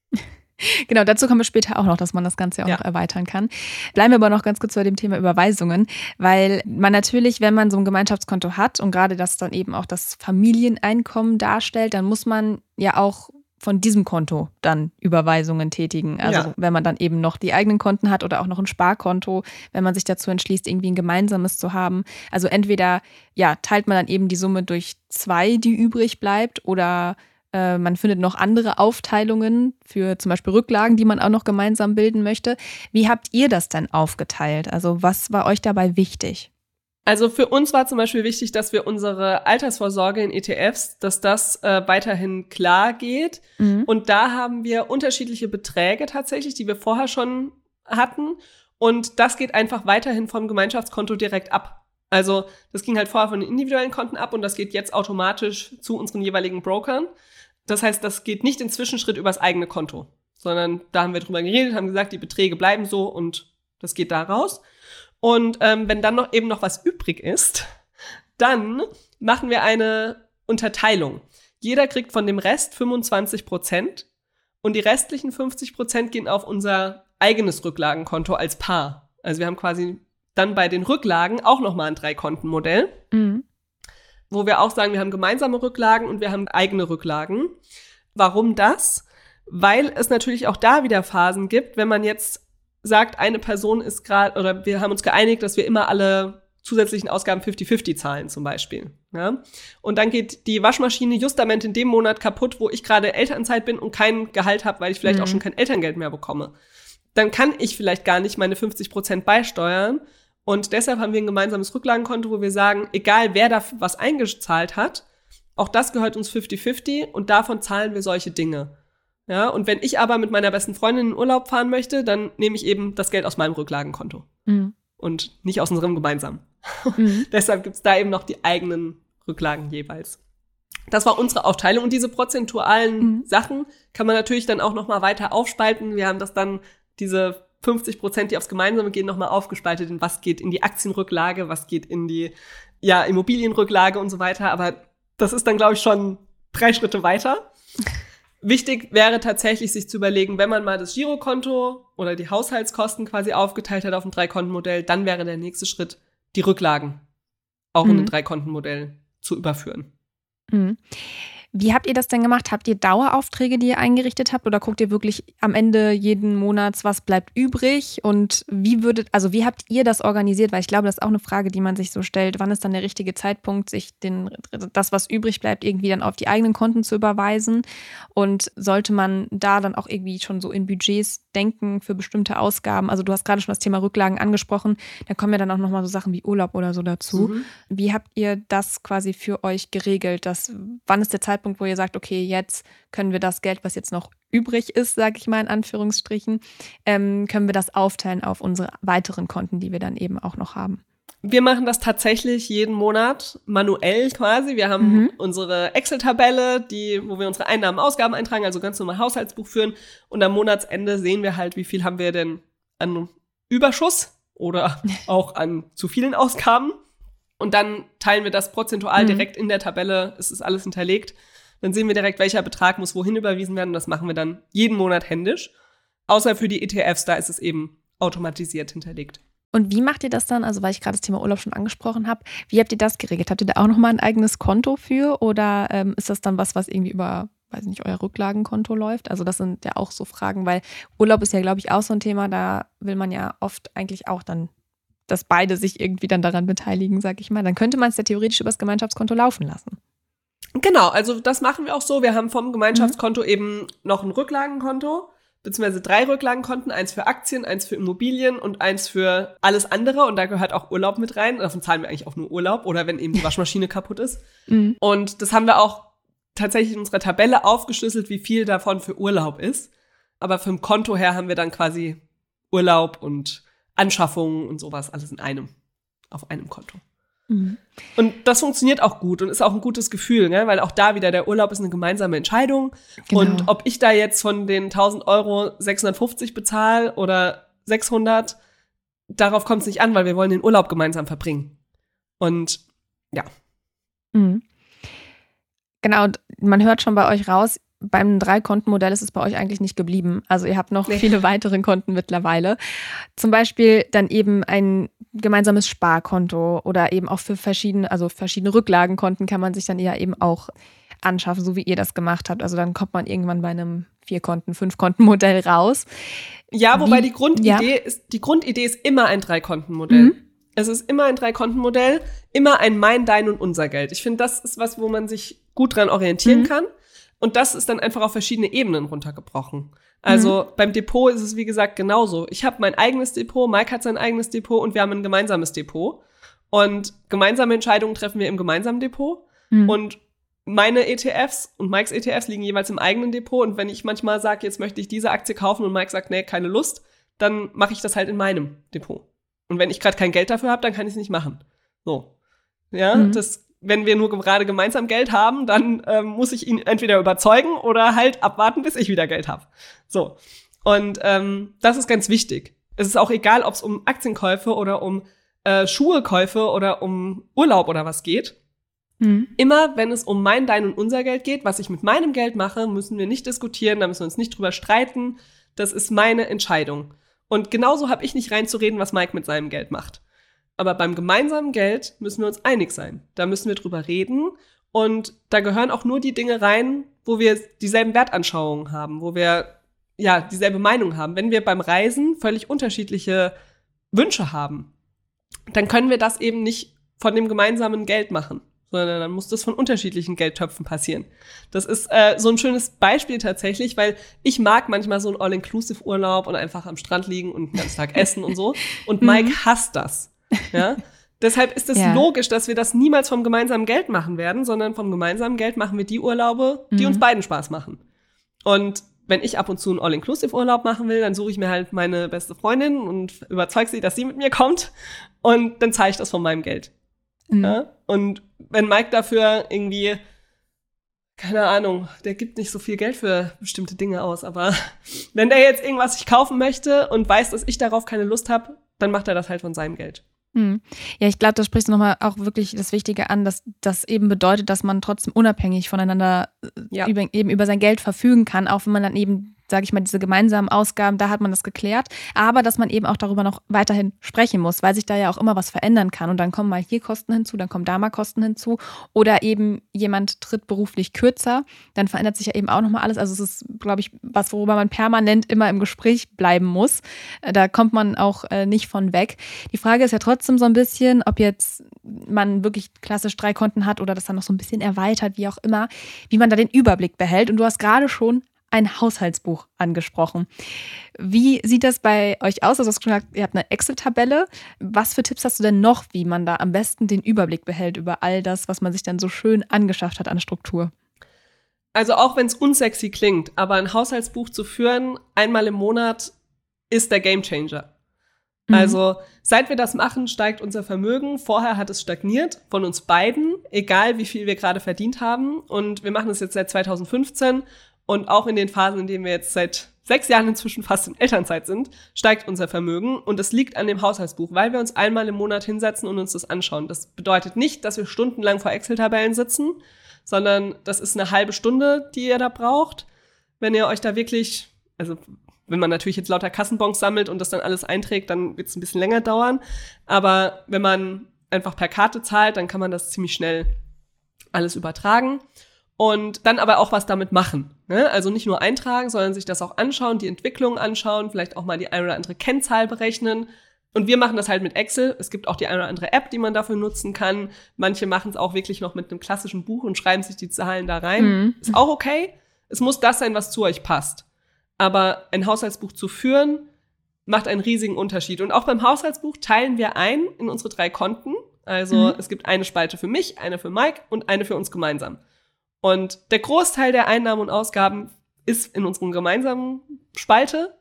Genau, dazu kommen wir später auch noch, dass man das Ganze auch noch erweitern kann. Bleiben wir aber noch ganz kurz bei dem Thema Überweisungen, weil man natürlich, wenn man so ein Gemeinschaftskonto hat und gerade das dann eben auch das Familieneinkommen darstellt, dann muss man ja auch von diesem Konto dann Überweisungen tätigen. Also wenn man dann eben noch die eigenen Konten hat oder auch noch ein Sparkonto, wenn man sich dazu entschließt, irgendwie ein gemeinsames zu haben. Also entweder teilt man dann eben die Summe durch 2, die übrig bleibt, oder man findet noch andere Aufteilungen für zum Beispiel Rücklagen, die man auch noch gemeinsam bilden möchte. Wie habt ihr das denn aufgeteilt? Also was war euch dabei wichtig? Also für uns war zum Beispiel wichtig, dass wir unsere Altersvorsorge in ETFs, dass das weiterhin klar geht. Und da haben wir unterschiedliche Beträge tatsächlich, die wir vorher schon hatten. Und das geht einfach weiterhin vom Gemeinschaftskonto direkt ab. Also das ging halt vorher von den individuellen Konten ab und das geht jetzt automatisch zu unseren jeweiligen Brokern. Das heißt, das geht nicht in Zwischenschritt übers eigene Konto, sondern da haben wir drüber geredet, haben gesagt, die Beträge bleiben so und das geht da raus. Und wenn dann noch was übrig ist, dann machen wir eine Unterteilung. Jeder kriegt von dem Rest 25% und die restlichen 50% gehen auf unser eigenes Rücklagenkonto als Paar. Also wir haben quasi dann bei den Rücklagen auch nochmal ein 3-Konten-Modell. Wo wir auch sagen, wir haben gemeinsame Rücklagen und wir haben eigene Rücklagen. Warum das? Weil es natürlich auch da wieder Phasen gibt, wenn man jetzt sagt, eine Person ist gerade, oder wir haben uns geeinigt, dass wir immer alle zusätzlichen Ausgaben 50-50 zahlen zum Beispiel. Ja? Und dann geht die Waschmaschine justament in dem Monat kaputt, wo ich gerade Elternzeit bin und kein Gehalt habe, weil ich vielleicht auch schon kein Elterngeld mehr bekomme. Dann kann ich vielleicht gar nicht meine 50% beisteuern. Und deshalb haben wir ein gemeinsames Rücklagenkonto, wo wir sagen, egal wer da was eingezahlt hat, auch das gehört uns 50-50 und davon zahlen wir solche Dinge. Ja, und wenn ich aber mit meiner besten Freundin in Urlaub fahren möchte, dann nehme ich eben das Geld aus meinem Rücklagenkonto und nicht aus unserem gemeinsamen. Deshalb gibt's da eben noch die eigenen Rücklagen jeweils. Das war unsere Aufteilung und diese prozentualen Sachen kann man natürlich dann auch noch mal weiter aufspalten. Wir haben das dann, diese 50%, die aufs Gemeinsame gehen, nochmal aufgespaltet in was geht in die Aktienrücklage, was geht in die Immobilienrücklage und so weiter. Aber das ist dann, glaube ich, schon 3 Schritte weiter. Wichtig wäre tatsächlich, sich zu überlegen, wenn man mal das Girokonto oder die Haushaltskosten quasi aufgeteilt hat auf ein 3-Konten-Modell, dann wäre der nächste Schritt, die Rücklagen auch in ein 3-Konten-Modell zu überführen. Mhm. Wie habt ihr das denn gemacht? Habt ihr Daueraufträge, die ihr eingerichtet habt, oder guckt ihr wirklich am Ende jeden Monats, was bleibt übrig? Und wie habt ihr das organisiert? Weil ich glaube, das ist auch eine Frage, die man sich so stellt. Wann ist dann der richtige Zeitpunkt, sich das, was übrig bleibt, irgendwie dann auf die eigenen Konten zu überweisen? Und sollte man da dann auch irgendwie schon so in Budgets denken für bestimmte Ausgaben? Also du hast gerade schon das Thema Rücklagen angesprochen. Da kommen ja dann auch nochmal so Sachen wie Urlaub oder so dazu. Mhm. Wie habt ihr das quasi für euch geregelt? Wann ist der Zeitpunkt, wo ihr sagt, okay, jetzt können wir das Geld, was jetzt noch übrig ist, sage ich mal in Anführungsstrichen, können wir das aufteilen auf unsere weiteren Konten, die wir dann eben auch noch haben? Wir machen das tatsächlich jeden Monat manuell quasi. Wir haben unsere Excel-Tabelle, wo wir unsere Einnahmen, Ausgaben eintragen, also ganz normal Haushaltsbuch führen. Und am Monatsende sehen wir halt, wie viel haben wir denn an Überschuss oder auch an zu vielen Ausgaben. Und dann teilen wir das prozentual direkt in der Tabelle. Es ist alles hinterlegt. Dann sehen wir direkt, welcher Betrag muss wohin überwiesen werden. Und das machen wir dann jeden Monat händisch. Außer für die ETFs, da ist es eben automatisiert hinterlegt. Und wie macht ihr das dann? Also, weil ich gerade das Thema Urlaub schon angesprochen habe. Wie habt ihr das geregelt? Habt ihr da auch nochmal ein eigenes Konto für? Oder ist das dann was irgendwie über, weiß nicht, euer Rücklagenkonto läuft? Also, das sind ja auch so Fragen, weil Urlaub ist ja, glaube ich, auch so ein Thema. Da will man ja oft eigentlich auch dann, dass beide sich irgendwie dann daran beteiligen, sag ich mal. Dann könnte man es ja theoretisch übers Gemeinschaftskonto laufen lassen. Genau, also das machen wir auch so. Wir haben vom Gemeinschaftskonto eben noch ein Rücklagenkonto, beziehungsweise 3 Rücklagenkonten, eins für Aktien, eins für Immobilien und eins für alles andere. Und da gehört auch Urlaub mit rein. Davon zahlen wir eigentlich auch nur Urlaub oder wenn eben die Waschmaschine kaputt ist. Und das haben wir auch tatsächlich in unserer Tabelle aufgeschlüsselt, wie viel davon für Urlaub ist. Aber vom Konto her haben wir dann quasi Urlaub und Anschaffungen und sowas alles auf einem Konto. Und das funktioniert auch gut und ist auch ein gutes Gefühl, ne? Weil auch da wieder der Urlaub ist eine gemeinsame Entscheidung. Genau. Und ob ich da jetzt von den 1.000 Euro 650 bezahle oder 600, darauf kommt es nicht an, weil wir wollen den Urlaub gemeinsam verbringen. Und ja. Genau, und man hört schon bei euch raus, beim 3-Konten-Modell ist es bei euch eigentlich nicht geblieben. Also ihr habt noch viele weitere Konten mittlerweile. Zum Beispiel dann eben ein gemeinsames Sparkonto oder eben auch für verschiedene Rücklagenkonten kann man sich dann ja eben auch anschaffen, so wie ihr das gemacht habt. Also dann kommt man irgendwann bei einem 4-Konten-, 5-Konten-Modell raus. Ja, wobei die Grundidee ist immer ein 3-Konten-Modell. Es ist immer ein 3-Konten-Modell, immer ein Mein, Dein und Unser Geld. Ich finde, das ist was, wo man sich gut dran orientieren kann. Und das ist dann einfach auf verschiedene Ebenen runtergebrochen. Also beim Depot ist es, wie gesagt, genauso. Ich habe mein eigenes Depot, Mike hat sein eigenes Depot und wir haben ein gemeinsames Depot. Und gemeinsame Entscheidungen treffen wir im gemeinsamen Depot. Und meine ETFs und Mikes ETFs liegen jeweils im eigenen Depot. Und wenn ich manchmal sage, jetzt möchte ich diese Aktie kaufen und Mike sagt, nee, keine Lust, dann mache ich das halt in meinem Depot. Und wenn ich gerade kein Geld dafür habe, dann kann ich es nicht machen. So. Ja, wenn wir nur gerade gemeinsam Geld haben, dann muss ich ihn entweder überzeugen oder halt abwarten, bis ich wieder Geld habe. So. Und das ist ganz wichtig. Es ist auch egal, ob es um Aktienkäufe oder um Schuhekäufe oder um Urlaub oder was geht. Immer, wenn es um mein, dein und unser Geld geht, was ich mit meinem Geld mache, müssen wir nicht diskutieren, da müssen wir uns nicht drüber streiten. Das ist meine Entscheidung. Und genauso habe ich nicht reinzureden, was Mike mit seinem Geld macht. Aber beim gemeinsamen Geld müssen wir uns einig sein. Da müssen wir drüber reden. Und da gehören auch nur die Dinge rein, wo wir dieselben Wertanschauungen haben, wo wir dieselbe Meinung haben. Wenn wir beim Reisen völlig unterschiedliche Wünsche haben, dann können wir das eben nicht von dem gemeinsamen Geld machen, sondern dann muss das von unterschiedlichen Geldtöpfen passieren. Das ist so ein schönes Beispiel tatsächlich, weil ich mag manchmal so einen All-Inclusive-Urlaub und einfach am Strand liegen und den ganzen Tag essen und so. Und Mike hasst das. Ja? Deshalb ist es logisch, dass wir das niemals vom gemeinsamen Geld machen werden, sondern vom gemeinsamen Geld machen wir die Urlaube, die uns beiden Spaß machen. Und wenn ich ab und zu einen All-Inclusive-Urlaub machen will, dann suche ich mir halt meine beste Freundin und überzeuge sie, dass sie mit mir kommt. Und dann zahle ich das von meinem Geld. Ja? Und wenn Mike dafür irgendwie keine Ahnung, der gibt nicht so viel Geld für bestimmte Dinge aus, aber wenn der jetzt irgendwas sich kaufen möchte und weiß, dass ich darauf keine Lust habe, dann macht er das halt von seinem Geld. Ja, ich glaube, da sprichst du nochmal auch wirklich das Wichtige an, dass das eben bedeutet, dass man trotzdem unabhängig voneinander über sein Geld verfügen kann, auch wenn man dann eben, sage ich mal, diese gemeinsamen Ausgaben, da hat man das geklärt, aber dass man eben auch darüber noch weiterhin sprechen muss, weil sich da ja auch immer was verändern kann und dann kommen mal hier Kosten hinzu, dann kommen da mal Kosten hinzu oder eben jemand tritt beruflich kürzer, dann verändert sich ja eben auch nochmal alles, also es ist, glaube ich, was, worüber man permanent immer im Gespräch bleiben muss, da kommt man auch nicht von weg. Die Frage ist ja trotzdem so ein bisschen, ob jetzt man wirklich klassisch 3 Konten hat oder das dann noch so ein bisschen erweitert, wie auch immer, wie man da den Überblick behält und du hast gerade schon ein Haushaltsbuch angesprochen. Wie sieht das bei euch aus? Also du hast gesagt, ihr habt eine Excel-Tabelle. Was für Tipps hast du denn noch, wie man da am besten den Überblick behält über all das, was man sich dann so schön angeschafft hat an Struktur? Also auch wenn es unsexy klingt, aber ein Haushaltsbuch zu führen, einmal im Monat, ist der Gamechanger. Also seit wir das machen, steigt unser Vermögen. Vorher hat es stagniert von uns beiden, egal wie viel wir gerade verdient haben. Und wir machen das jetzt seit 2015. Und auch in den Phasen, in denen wir jetzt seit 6 Jahren inzwischen fast in Elternzeit sind, steigt unser Vermögen. Und das liegt an dem Haushaltsbuch, weil wir uns einmal im Monat hinsetzen und uns das anschauen. Das bedeutet nicht, dass wir stundenlang vor Excel-Tabellen sitzen, sondern das ist eine halbe Stunde, die ihr da braucht. Wenn ihr euch da wirklich, also wenn man natürlich jetzt lauter Kassenbons sammelt und das dann alles einträgt, dann wird es ein bisschen länger dauern. Aber wenn man einfach per Karte zahlt, dann kann man das ziemlich schnell alles übertragen. Und dann aber auch was damit machen. Ne? Also nicht nur eintragen, sondern sich das auch anschauen, die Entwicklung anschauen, vielleicht auch mal die eine oder andere Kennzahl berechnen. Und wir machen das halt mit Excel. Es gibt auch die eine oder andere App, die man dafür nutzen kann. Manche machen es auch wirklich noch mit einem klassischen Buch und schreiben sich die Zahlen da rein. Ist auch okay. Es muss das sein, was zu euch passt. Aber ein Haushaltsbuch zu führen, macht einen riesigen Unterschied. Und auch beim Haushaltsbuch teilen wir ein in unsere 3 Konten. Also es gibt eine Spalte für mich, eine für Mike und eine für uns gemeinsam. Und der Großteil der Einnahmen und Ausgaben ist in unserem gemeinsamen Spalte,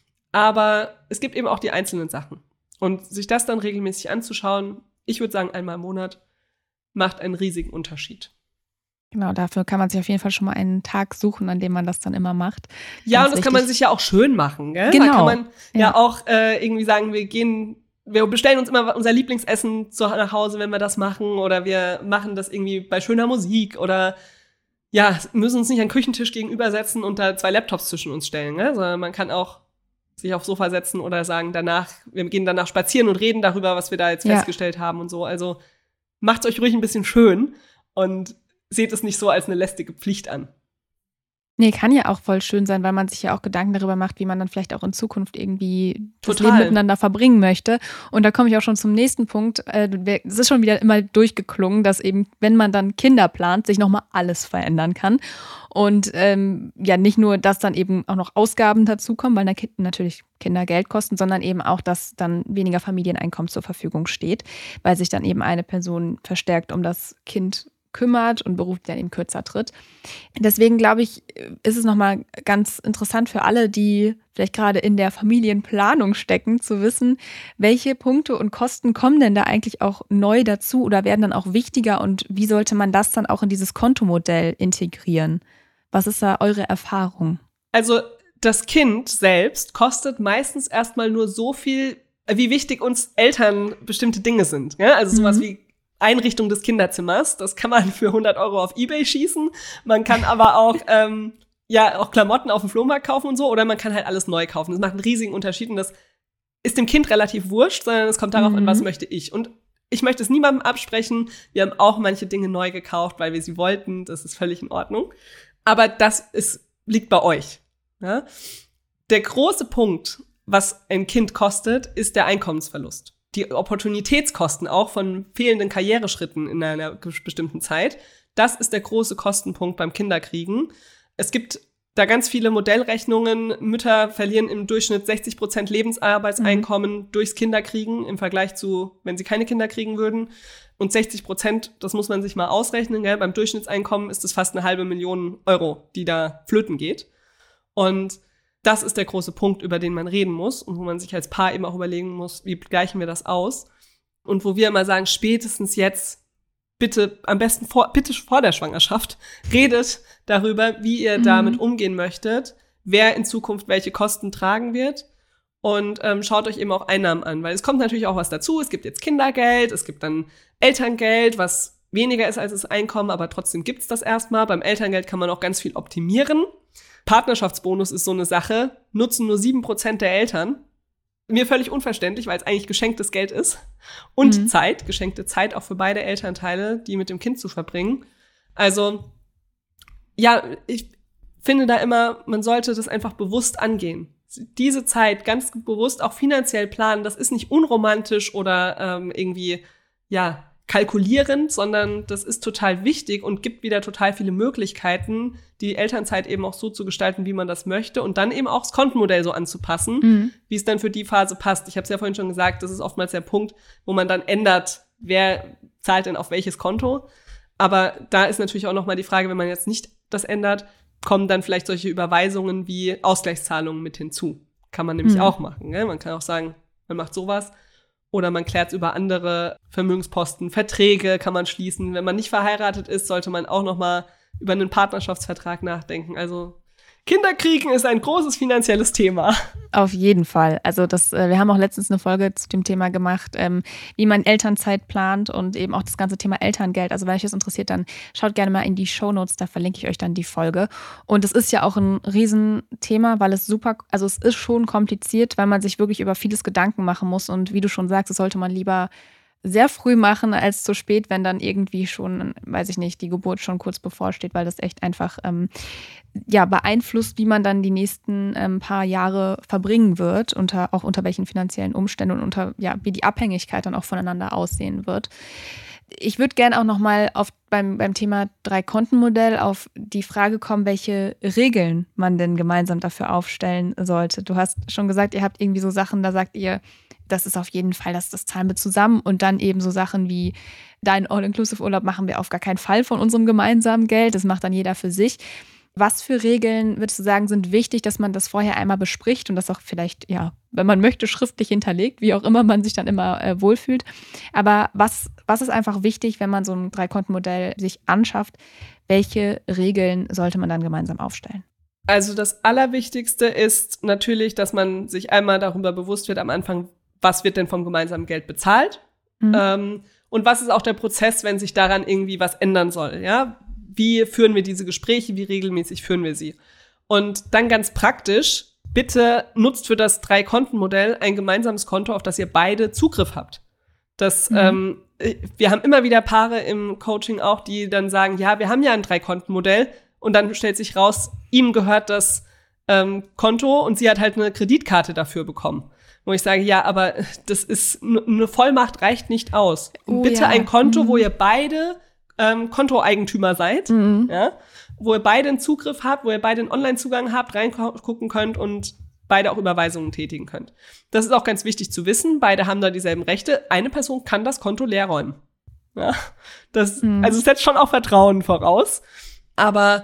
aber es gibt eben auch die einzelnen Sachen. Und sich das dann regelmäßig anzuschauen, ich würde sagen einmal im Monat, macht einen riesigen Unterschied. Genau, dafür kann man sich auf jeden Fall schon mal einen Tag suchen, an dem man das dann immer macht. Ja, und das kann man sich ja auch schön machen, gell? Genau. Da kann man ja auch irgendwie sagen, wir bestellen uns immer unser Lieblingsessen nach Hause, wenn wir das machen, oder wir machen das irgendwie bei schöner Musik oder ja, müssen uns nicht an den Küchentisch gegenübersetzen und da 2 Laptops zwischen uns stellen, ne? Sondern man kann auch sich aufs Sofa setzen oder sagen, wir gehen danach spazieren und reden darüber, was wir da jetzt festgestellt haben und so. Also macht's euch ruhig ein bisschen schön und seht es nicht so als eine lästige Pflicht an. Nee, kann ja auch voll schön sein, weil man sich ja auch Gedanken darüber macht, wie man dann vielleicht auch in Zukunft irgendwie das Leben miteinander verbringen möchte. Und da komme ich auch schon zum nächsten Punkt. Es ist schon wieder immer durchgeklungen, dass eben, wenn man dann Kinder plant, sich nochmal alles verändern kann. Und nicht nur, dass dann eben auch noch Ausgaben dazukommen, weil natürlich Kinder Geld kosten, sondern eben auch, dass dann weniger Familieneinkommen zur Verfügung steht, weil sich dann eben eine Person verstärkt um das Kind kümmert und beruflich dann eben kürzer tritt. Deswegen glaube ich, ist es nochmal ganz interessant für alle, die vielleicht gerade in der Familienplanung stecken, zu wissen, welche Punkte und Kosten kommen denn da eigentlich auch neu dazu oder werden dann auch wichtiger und wie sollte man das dann auch in dieses Kontomodell integrieren? Was ist da eure Erfahrung? Also das Kind selbst kostet meistens erstmal nur so viel, wie wichtig uns Eltern bestimmte Dinge sind. Ja? Also sowas wie Einrichtung des Kinderzimmers, das kann man für 100 € auf eBay schießen. Man kann aber auch auch Klamotten auf dem Flohmarkt kaufen und so, oder man kann halt alles neu kaufen. Das macht einen riesigen Unterschied und das ist dem Kind relativ wurscht, sondern es kommt darauf an, was möchte ich. Und ich möchte es niemandem absprechen. Wir haben auch manche Dinge neu gekauft, weil wir sie wollten. Das ist völlig in Ordnung. Aber liegt bei euch. Ja? Der große Punkt, was ein Kind kostet, ist der Einkommensverlust. Die Opportunitätskosten auch von fehlenden Karriereschritten in einer bestimmten Zeit. Das ist der große Kostenpunkt beim Kinderkriegen. Es gibt da ganz viele Modellrechnungen. Mütter verlieren im Durchschnitt 60% Lebensarbeitseinkommen durchs Kinderkriegen im Vergleich zu, wenn sie keine Kinder kriegen würden. Und 60%, das muss man sich mal ausrechnen, gell? Beim Durchschnittseinkommen ist es fast 500.000 €, die da flöten geht. Und das ist der große Punkt, über den man reden muss und wo man sich als Paar eben auch überlegen muss, wie gleichen wir das aus? Und wo wir immer sagen, spätestens jetzt bitte am besten vor der Schwangerschaft redet darüber, wie ihr damit umgehen möchtet, wer in Zukunft welche Kosten tragen wird. Und schaut euch eben auch Einnahmen an, weil es kommt natürlich auch was dazu. Es gibt jetzt Kindergeld, es gibt dann Elterngeld, was weniger ist als das Einkommen, aber trotzdem gibt's das erstmal. Beim Elterngeld kann man auch ganz viel optimieren. Partnerschaftsbonus ist so eine Sache, nutzen nur 7% der Eltern. Mir völlig unverständlich, weil es eigentlich geschenktes Geld ist. Und Zeit, geschenkte Zeit auch für beide Elternteile, die mit dem Kind zu verbringen. Also, ja, ich finde da immer, man sollte das einfach bewusst angehen. Diese Zeit ganz bewusst auch finanziell planen, das ist nicht unromantisch oder irgendwie, ja, kalkulierend, sondern das ist total wichtig und gibt wieder total viele Möglichkeiten, die Elternzeit eben auch so zu gestalten, wie man das möchte und dann eben auch das Kontenmodell so anzupassen, wie es dann für die Phase passt. Ich habe es ja vorhin schon gesagt, das ist oftmals der Punkt, wo man dann ändert, wer zahlt denn auf welches Konto. Aber da ist natürlich auch nochmal die Frage, wenn man jetzt nicht das ändert, kommen dann vielleicht solche Überweisungen wie Ausgleichszahlungen mit hinzu. Kann man nämlich auch machen. Gell? Man kann auch sagen, man macht sowas. Oder man klärt es über andere Vermögensposten. Verträge kann man schließen. Wenn man nicht verheiratet ist, sollte man auch noch mal über einen Partnerschaftsvertrag nachdenken. Also Kinderkriegen ist ein großes finanzielles Thema. Auf jeden Fall. Also wir haben auch letztens eine Folge zu dem Thema gemacht, wie man Elternzeit plant und eben auch das ganze Thema Elterngeld. Also wenn euch das interessiert, dann schaut gerne mal in die Shownotes, da verlinke ich euch dann die Folge. Und es ist ja auch ein Riesenthema, weil es es ist schon kompliziert, weil man sich wirklich über vieles Gedanken machen muss. Und wie du schon sagst, das sollte man lieber sehr früh machen als zu spät, wenn dann irgendwie schon, weiß ich nicht, die Geburt schon kurz bevorsteht, weil das echt einfach beeinflusst, wie man dann die nächsten paar Jahre verbringen wird, auch unter welchen finanziellen Umständen und wie die Abhängigkeit dann auch voneinander aussehen wird. Ich würde gerne auch nochmal beim Thema 3-Konten-Modell auf die Frage kommen, welche Regeln man denn gemeinsam dafür aufstellen sollte. Du hast schon gesagt, ihr habt irgendwie so Sachen, da sagt ihr, das ist auf jeden Fall, das zahlen wir zusammen und dann eben so Sachen wie deinen All-Inclusive-Urlaub machen wir auf gar keinen Fall von unserem gemeinsamen Geld, das macht dann jeder für sich. Was für Regeln, würdest du sagen, sind wichtig, dass man das vorher einmal bespricht und das auch vielleicht, wenn man möchte, schriftlich hinterlegt, wie auch immer man sich dann immer wohlfühlt. Aber was ist einfach wichtig, wenn man so ein 3-Konten-Modell sich anschafft? Welche Regeln sollte man dann gemeinsam aufstellen? Also das Allerwichtigste ist natürlich, dass man sich einmal darüber bewusst wird am Anfang, was wird denn vom gemeinsamen Geld bezahlt? Und was ist auch der Prozess, wenn sich daran irgendwie was ändern soll? Ja? Wie führen wir diese Gespräche? Wie regelmäßig führen wir sie? Und dann ganz praktisch, bitte nutzt für das 3-Konten-Modell ein gemeinsames Konto, auf das ihr beide Zugriff habt. Wir haben immer wieder Paare im Coaching auch, die dann sagen, ja, wir haben ja ein 3-Konten-Modell und dann stellt sich raus, ihm gehört das Konto und sie hat halt eine Kreditkarte dafür bekommen. Wo ich sage, ja, aber das ist eine Vollmacht reicht nicht aus. Bitte ein Konto, wo ihr beide Kontoeigentümer seid, wo ihr beide einen Zugriff habt, wo ihr beide einen Online-Zugang habt, reingucken könnt und beide auch Überweisungen tätigen könnt. Das ist auch ganz wichtig zu wissen. Beide haben da dieselben Rechte. Eine Person kann das Konto leer räumen. Ja, also es setzt schon auch Vertrauen voraus. Aber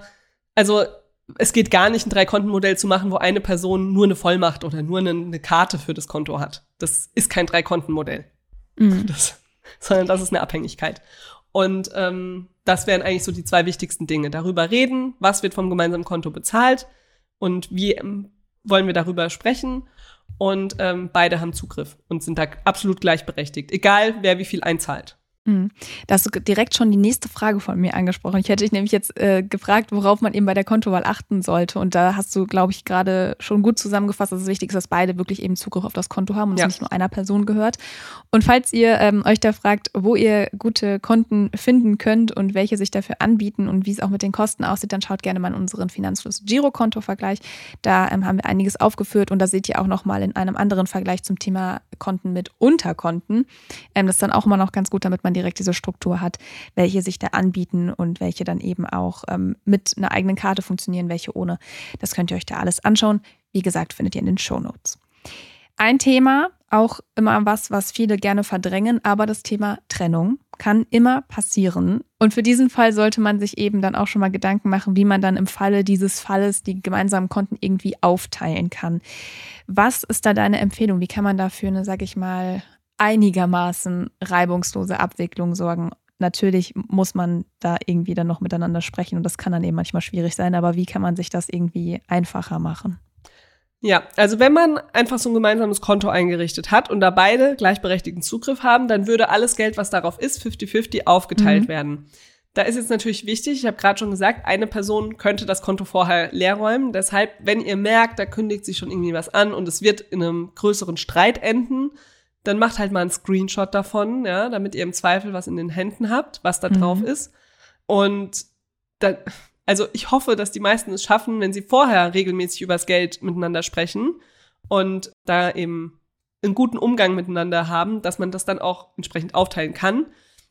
es geht gar nicht, ein 3-Konten-Modell zu machen, wo eine Person nur eine Vollmacht oder nur eine Karte für das Konto hat. Das ist kein 3-Konten-Modell. Sondern das ist eine Abhängigkeit. Und das wären eigentlich so die 2 wichtigsten Dinge. Darüber reden, was wird vom gemeinsamen Konto bezahlt und wie wollen wir darüber sprechen. Und beide haben Zugriff und sind da absolut gleichberechtigt, egal wer wie viel einzahlt. Da hast du direkt schon die nächste Frage von mir angesprochen. Ich hätte dich nämlich jetzt gefragt, worauf man eben bei der Kontowahl achten sollte. Und da hast du, glaube ich, gerade schon gut zusammengefasst, dass es wichtig ist, dass beide wirklich eben Zugriff auf das Konto haben und es nicht nur einer Person gehört. Und falls ihr euch da fragt, wo ihr gute Konten finden könnt und welche sich dafür anbieten und wie es auch mit den Kosten aussieht, dann schaut gerne mal in unseren Finanzfluss-Girokonto-Vergleich. Da haben wir einiges aufgeführt und da seht ihr auch nochmal in einem anderen Vergleich zum Thema Konten mit Unterkonten. Das ist dann auch immer noch ganz gut, damit man direkt diese Struktur hat, welche sich da anbieten und welche dann eben auch mit einer eigenen Karte funktionieren, welche ohne. Das könnt ihr euch da alles anschauen. Wie gesagt, findet ihr in den Shownotes. Ein Thema, auch immer was viele gerne verdrängen, aber das Thema Trennung kann immer passieren. Und für diesen Fall sollte man sich eben dann auch schon mal Gedanken machen, wie man dann im Falle dieses Falles die gemeinsamen Konten irgendwie aufteilen kann. Was ist da deine Empfehlung? Wie kann man dafür eine, sag ich mal, einigermaßen reibungslose Abwicklung sorgen? natürlich muss man da irgendwie dann noch miteinander sprechen und das kann dann eben manchmal schwierig sein, aber wie kann man sich das irgendwie einfacher machen? Ja, also wenn man einfach so ein gemeinsames Konto eingerichtet hat und da beide gleichberechtigten Zugriff haben, dann würde alles Geld, was darauf ist, 50-50 aufgeteilt werden. Da ist jetzt natürlich wichtig, ich habe gerade schon gesagt, eine Person könnte das Konto vorher leer räumen. Deshalb, wenn ihr merkt, da kündigt sich schon irgendwie was an und es wird in einem größeren Streit enden, dann macht halt mal einen Screenshot davon, ja, damit ihr im Zweifel was in den Händen habt, was da drauf ist. Und dann, also ich hoffe, dass die meisten es schaffen, wenn sie vorher regelmäßig übers Geld miteinander sprechen und da eben einen guten Umgang miteinander haben, dass man das dann auch entsprechend aufteilen kann.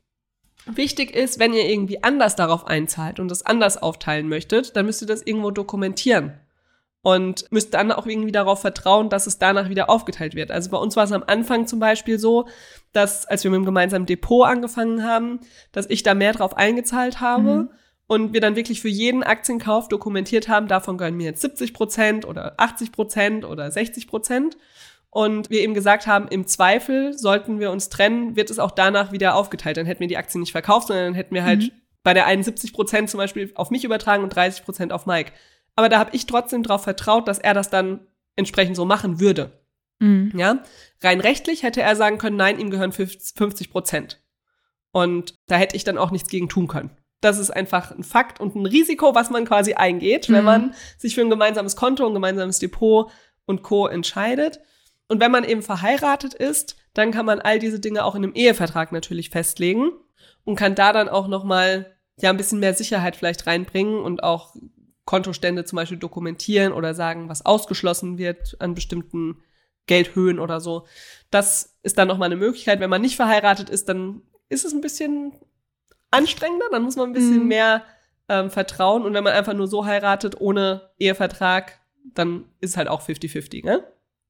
Wichtig ist, wenn ihr irgendwie anders darauf einzahlt und das anders aufteilen möchtet, dann müsst ihr das irgendwo dokumentieren und müsst dann auch irgendwie darauf vertrauen, dass es danach wieder aufgeteilt wird. Also bei uns war es am Anfang zum Beispiel so, dass, als wir mit dem gemeinsamen Depot angefangen haben, dass ich da mehr drauf eingezahlt habe und wir dann wirklich für jeden Aktienkauf dokumentiert haben, davon gehören mir jetzt 70% oder 80% oder 60%. Und wir eben gesagt haben, im Zweifel sollten wir uns trennen, wird es auch danach wieder aufgeteilt. Dann hätten wir die Aktien nicht verkauft, sondern dann hätten wir halt bei der einen 70% zum Beispiel auf mich übertragen und 30% auf Mike. Aber da habe ich trotzdem darauf vertraut, dass er das dann entsprechend so machen würde. Ja? Rein rechtlich hätte er sagen können, nein, ihm gehören 50%. Und da hätte ich dann auch nichts gegen tun können. Das ist einfach ein Fakt und ein Risiko, was man quasi eingeht, wenn man sich für ein gemeinsames Konto, ein gemeinsames Depot und Co. entscheidet. Und wenn man eben verheiratet ist, dann kann man all diese Dinge auch in einem Ehevertrag natürlich festlegen und kann da dann auch nochmal ein bisschen mehr Sicherheit vielleicht reinbringen und auch Kontostände zum Beispiel dokumentieren oder sagen, was ausgeschlossen wird an bestimmten Geldhöhen oder so. Das ist dann nochmal eine Möglichkeit. Wenn man nicht verheiratet ist, dann ist es ein bisschen anstrengender, dann muss man ein bisschen mehr vertrauen. Und wenn man einfach nur so heiratet, ohne Ehevertrag, dann ist es halt auch 50-50, ne?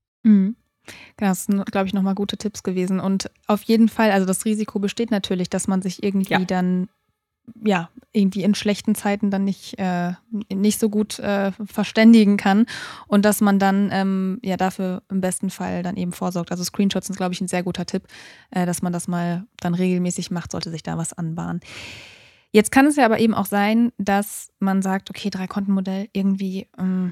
Das sind, glaube ich, nochmal gute Tipps gewesen. Und auf jeden Fall, also das Risiko besteht natürlich, dass man sich irgendwie dann, irgendwie in schlechten Zeiten dann nicht so gut verständigen kann und dass man dann dafür im besten Fall dann eben vorsorgt. Also Screenshots sind, glaube ich, ein sehr guter Tipp, dass man das mal dann regelmäßig macht, sollte sich da was anbahnen. Jetzt kann es ja aber eben auch sein, dass man sagt, okay, 3-Konten-Modell irgendwie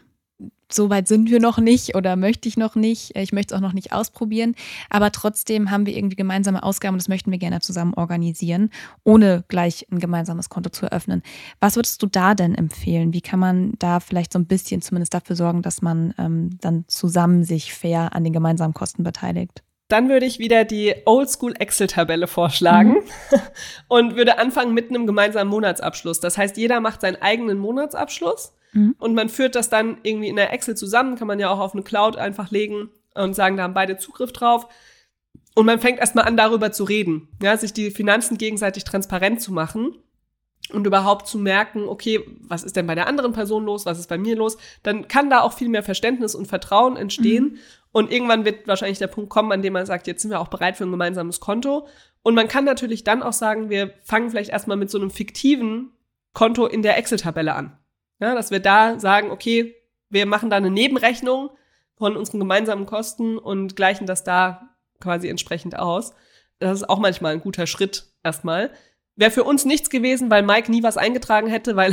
so weit sind wir noch nicht oder möchte ich noch nicht. Ich möchte es auch noch nicht ausprobieren. Aber trotzdem haben wir irgendwie gemeinsame Ausgaben und das möchten wir gerne zusammen organisieren, ohne gleich ein gemeinsames Konto zu eröffnen. Was würdest du da denn empfehlen? Wie kann man da vielleicht so ein bisschen zumindest dafür sorgen, dass man dann zusammen sich fair an den gemeinsamen Kosten beteiligt? Dann würde ich wieder die Oldschool-Excel-Tabelle vorschlagen und würde anfangen mit einem gemeinsamen Monatsabschluss. Das heißt, jeder macht seinen eigenen Monatsabschluss und man führt das dann irgendwie in der Excel zusammen, kann man ja auch auf eine Cloud einfach legen und sagen, da haben beide Zugriff drauf. Und man fängt erstmal an, darüber zu reden, ja, sich die Finanzen gegenseitig transparent zu machen und überhaupt zu merken, okay, was ist denn bei der anderen Person los, was ist bei mir los? Dann kann da auch viel mehr Verständnis und Vertrauen entstehen. Und irgendwann wird wahrscheinlich der Punkt kommen, an dem man sagt, jetzt sind wir auch bereit für ein gemeinsames Konto. Und man kann natürlich dann auch sagen, wir fangen vielleicht erstmal mit so einem fiktiven Konto in der Excel-Tabelle an. Ja, dass wir da sagen, okay, wir machen da eine Nebenrechnung von unseren gemeinsamen Kosten und gleichen das da quasi entsprechend aus. Das ist auch manchmal ein guter Schritt erstmal. Wäre für uns nichts gewesen, weil Mike nie was eingetragen hätte, weil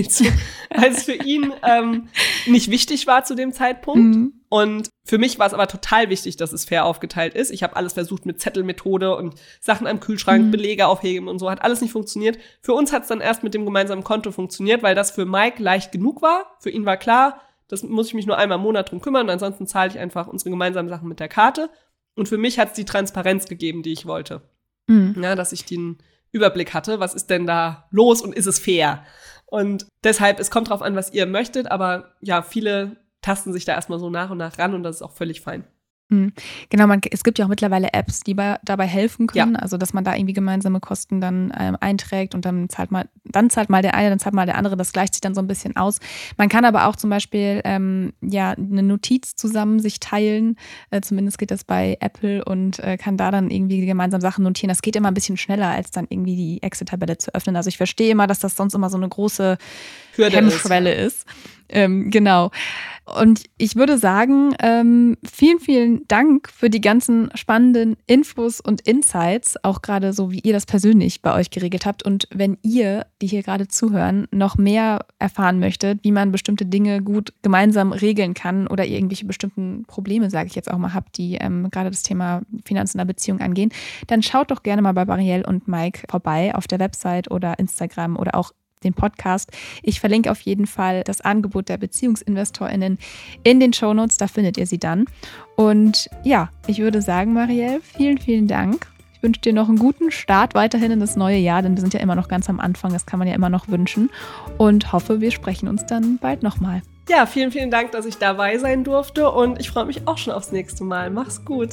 es für ihn nicht wichtig war zu dem Zeitpunkt. Und für mich war es aber total wichtig, dass es fair aufgeteilt ist. Ich habe alles versucht mit Zettelmethode und Sachen am Kühlschrank, Belege aufheben und so. Hat alles nicht funktioniert. Für uns hat es dann erst mit dem gemeinsamen Konto funktioniert, weil das für Mike leicht genug war. Für ihn war klar, das muss ich mich nur einmal im Monat drum kümmern. Ansonsten zahle ich einfach unsere gemeinsamen Sachen mit der Karte. Und für mich hat es die Transparenz gegeben, die ich wollte. Ja, dass ich den Überblick hatte, was ist denn da los und ist es fair? Und deshalb, es kommt drauf an, was ihr möchtet, aber ja, viele tasten sich da erstmal so nach und nach ran und das ist auch völlig fein. Genau, es gibt ja auch mittlerweile Apps, die dabei helfen können, also dass man da irgendwie gemeinsame Kosten dann einträgt und dann zahlt mal der eine, dann zahlt mal der andere, das gleicht sich dann so ein bisschen aus. Man kann aber auch zum Beispiel eine Notiz zusammen sich teilen, zumindest geht das bei Apple und kann da dann irgendwie gemeinsam Sachen notieren. Das geht immer ein bisschen schneller, als dann irgendwie die Excel-Tabelle zu öffnen. Also ich verstehe immer, dass das sonst immer so eine große Hemmschwelle ist. Genau. Und ich würde sagen, vielen, vielen Dank für die ganzen spannenden Infos und Insights, auch gerade so, wie ihr das persönlich bei euch geregelt habt. Und wenn ihr, die hier gerade zuhören, noch mehr erfahren möchtet, wie man bestimmte Dinge gut gemeinsam regeln kann oder ihr irgendwelche bestimmten Probleme, sage ich jetzt auch mal, habt, die gerade das Thema Finanzen in der Beziehung angehen, dann schaut doch gerne mal bei Marielle und Mike vorbei auf der Website oder Instagram oder auch den Podcast. Ich verlinke auf jeden Fall das Angebot der BeziehungsinvestorInnen in den Shownotes, da findet ihr sie dann. Und ja, ich würde sagen, Marielle, vielen, vielen Dank. Ich wünsche dir noch einen guten Start weiterhin in das neue Jahr, denn wir sind ja immer noch ganz am Anfang, das kann man ja immer noch wünschen und hoffe, wir sprechen uns dann bald nochmal. Ja, vielen, vielen Dank, dass ich dabei sein durfte und ich freue mich auch schon aufs nächste Mal. Mach's gut.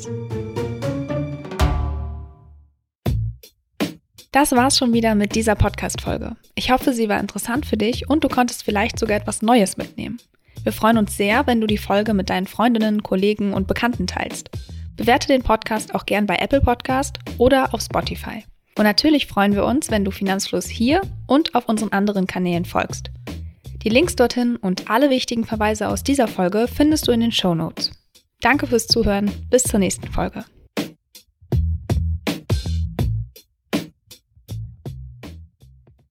Das war's schon wieder mit dieser Podcast-Folge. Ich hoffe, sie war interessant für dich und du konntest vielleicht sogar etwas Neues mitnehmen. Wir freuen uns sehr, wenn du die Folge mit deinen Freundinnen, Kollegen und Bekannten teilst. Bewerte den Podcast auch gern bei Apple Podcast oder auf Spotify. Und natürlich freuen wir uns, wenn du Finanzfluss hier und auf unseren anderen Kanälen folgst. Die Links dorthin und alle wichtigen Verweise aus dieser Folge findest du in den Shownotes. Danke fürs Zuhören, bis zur nächsten Folge.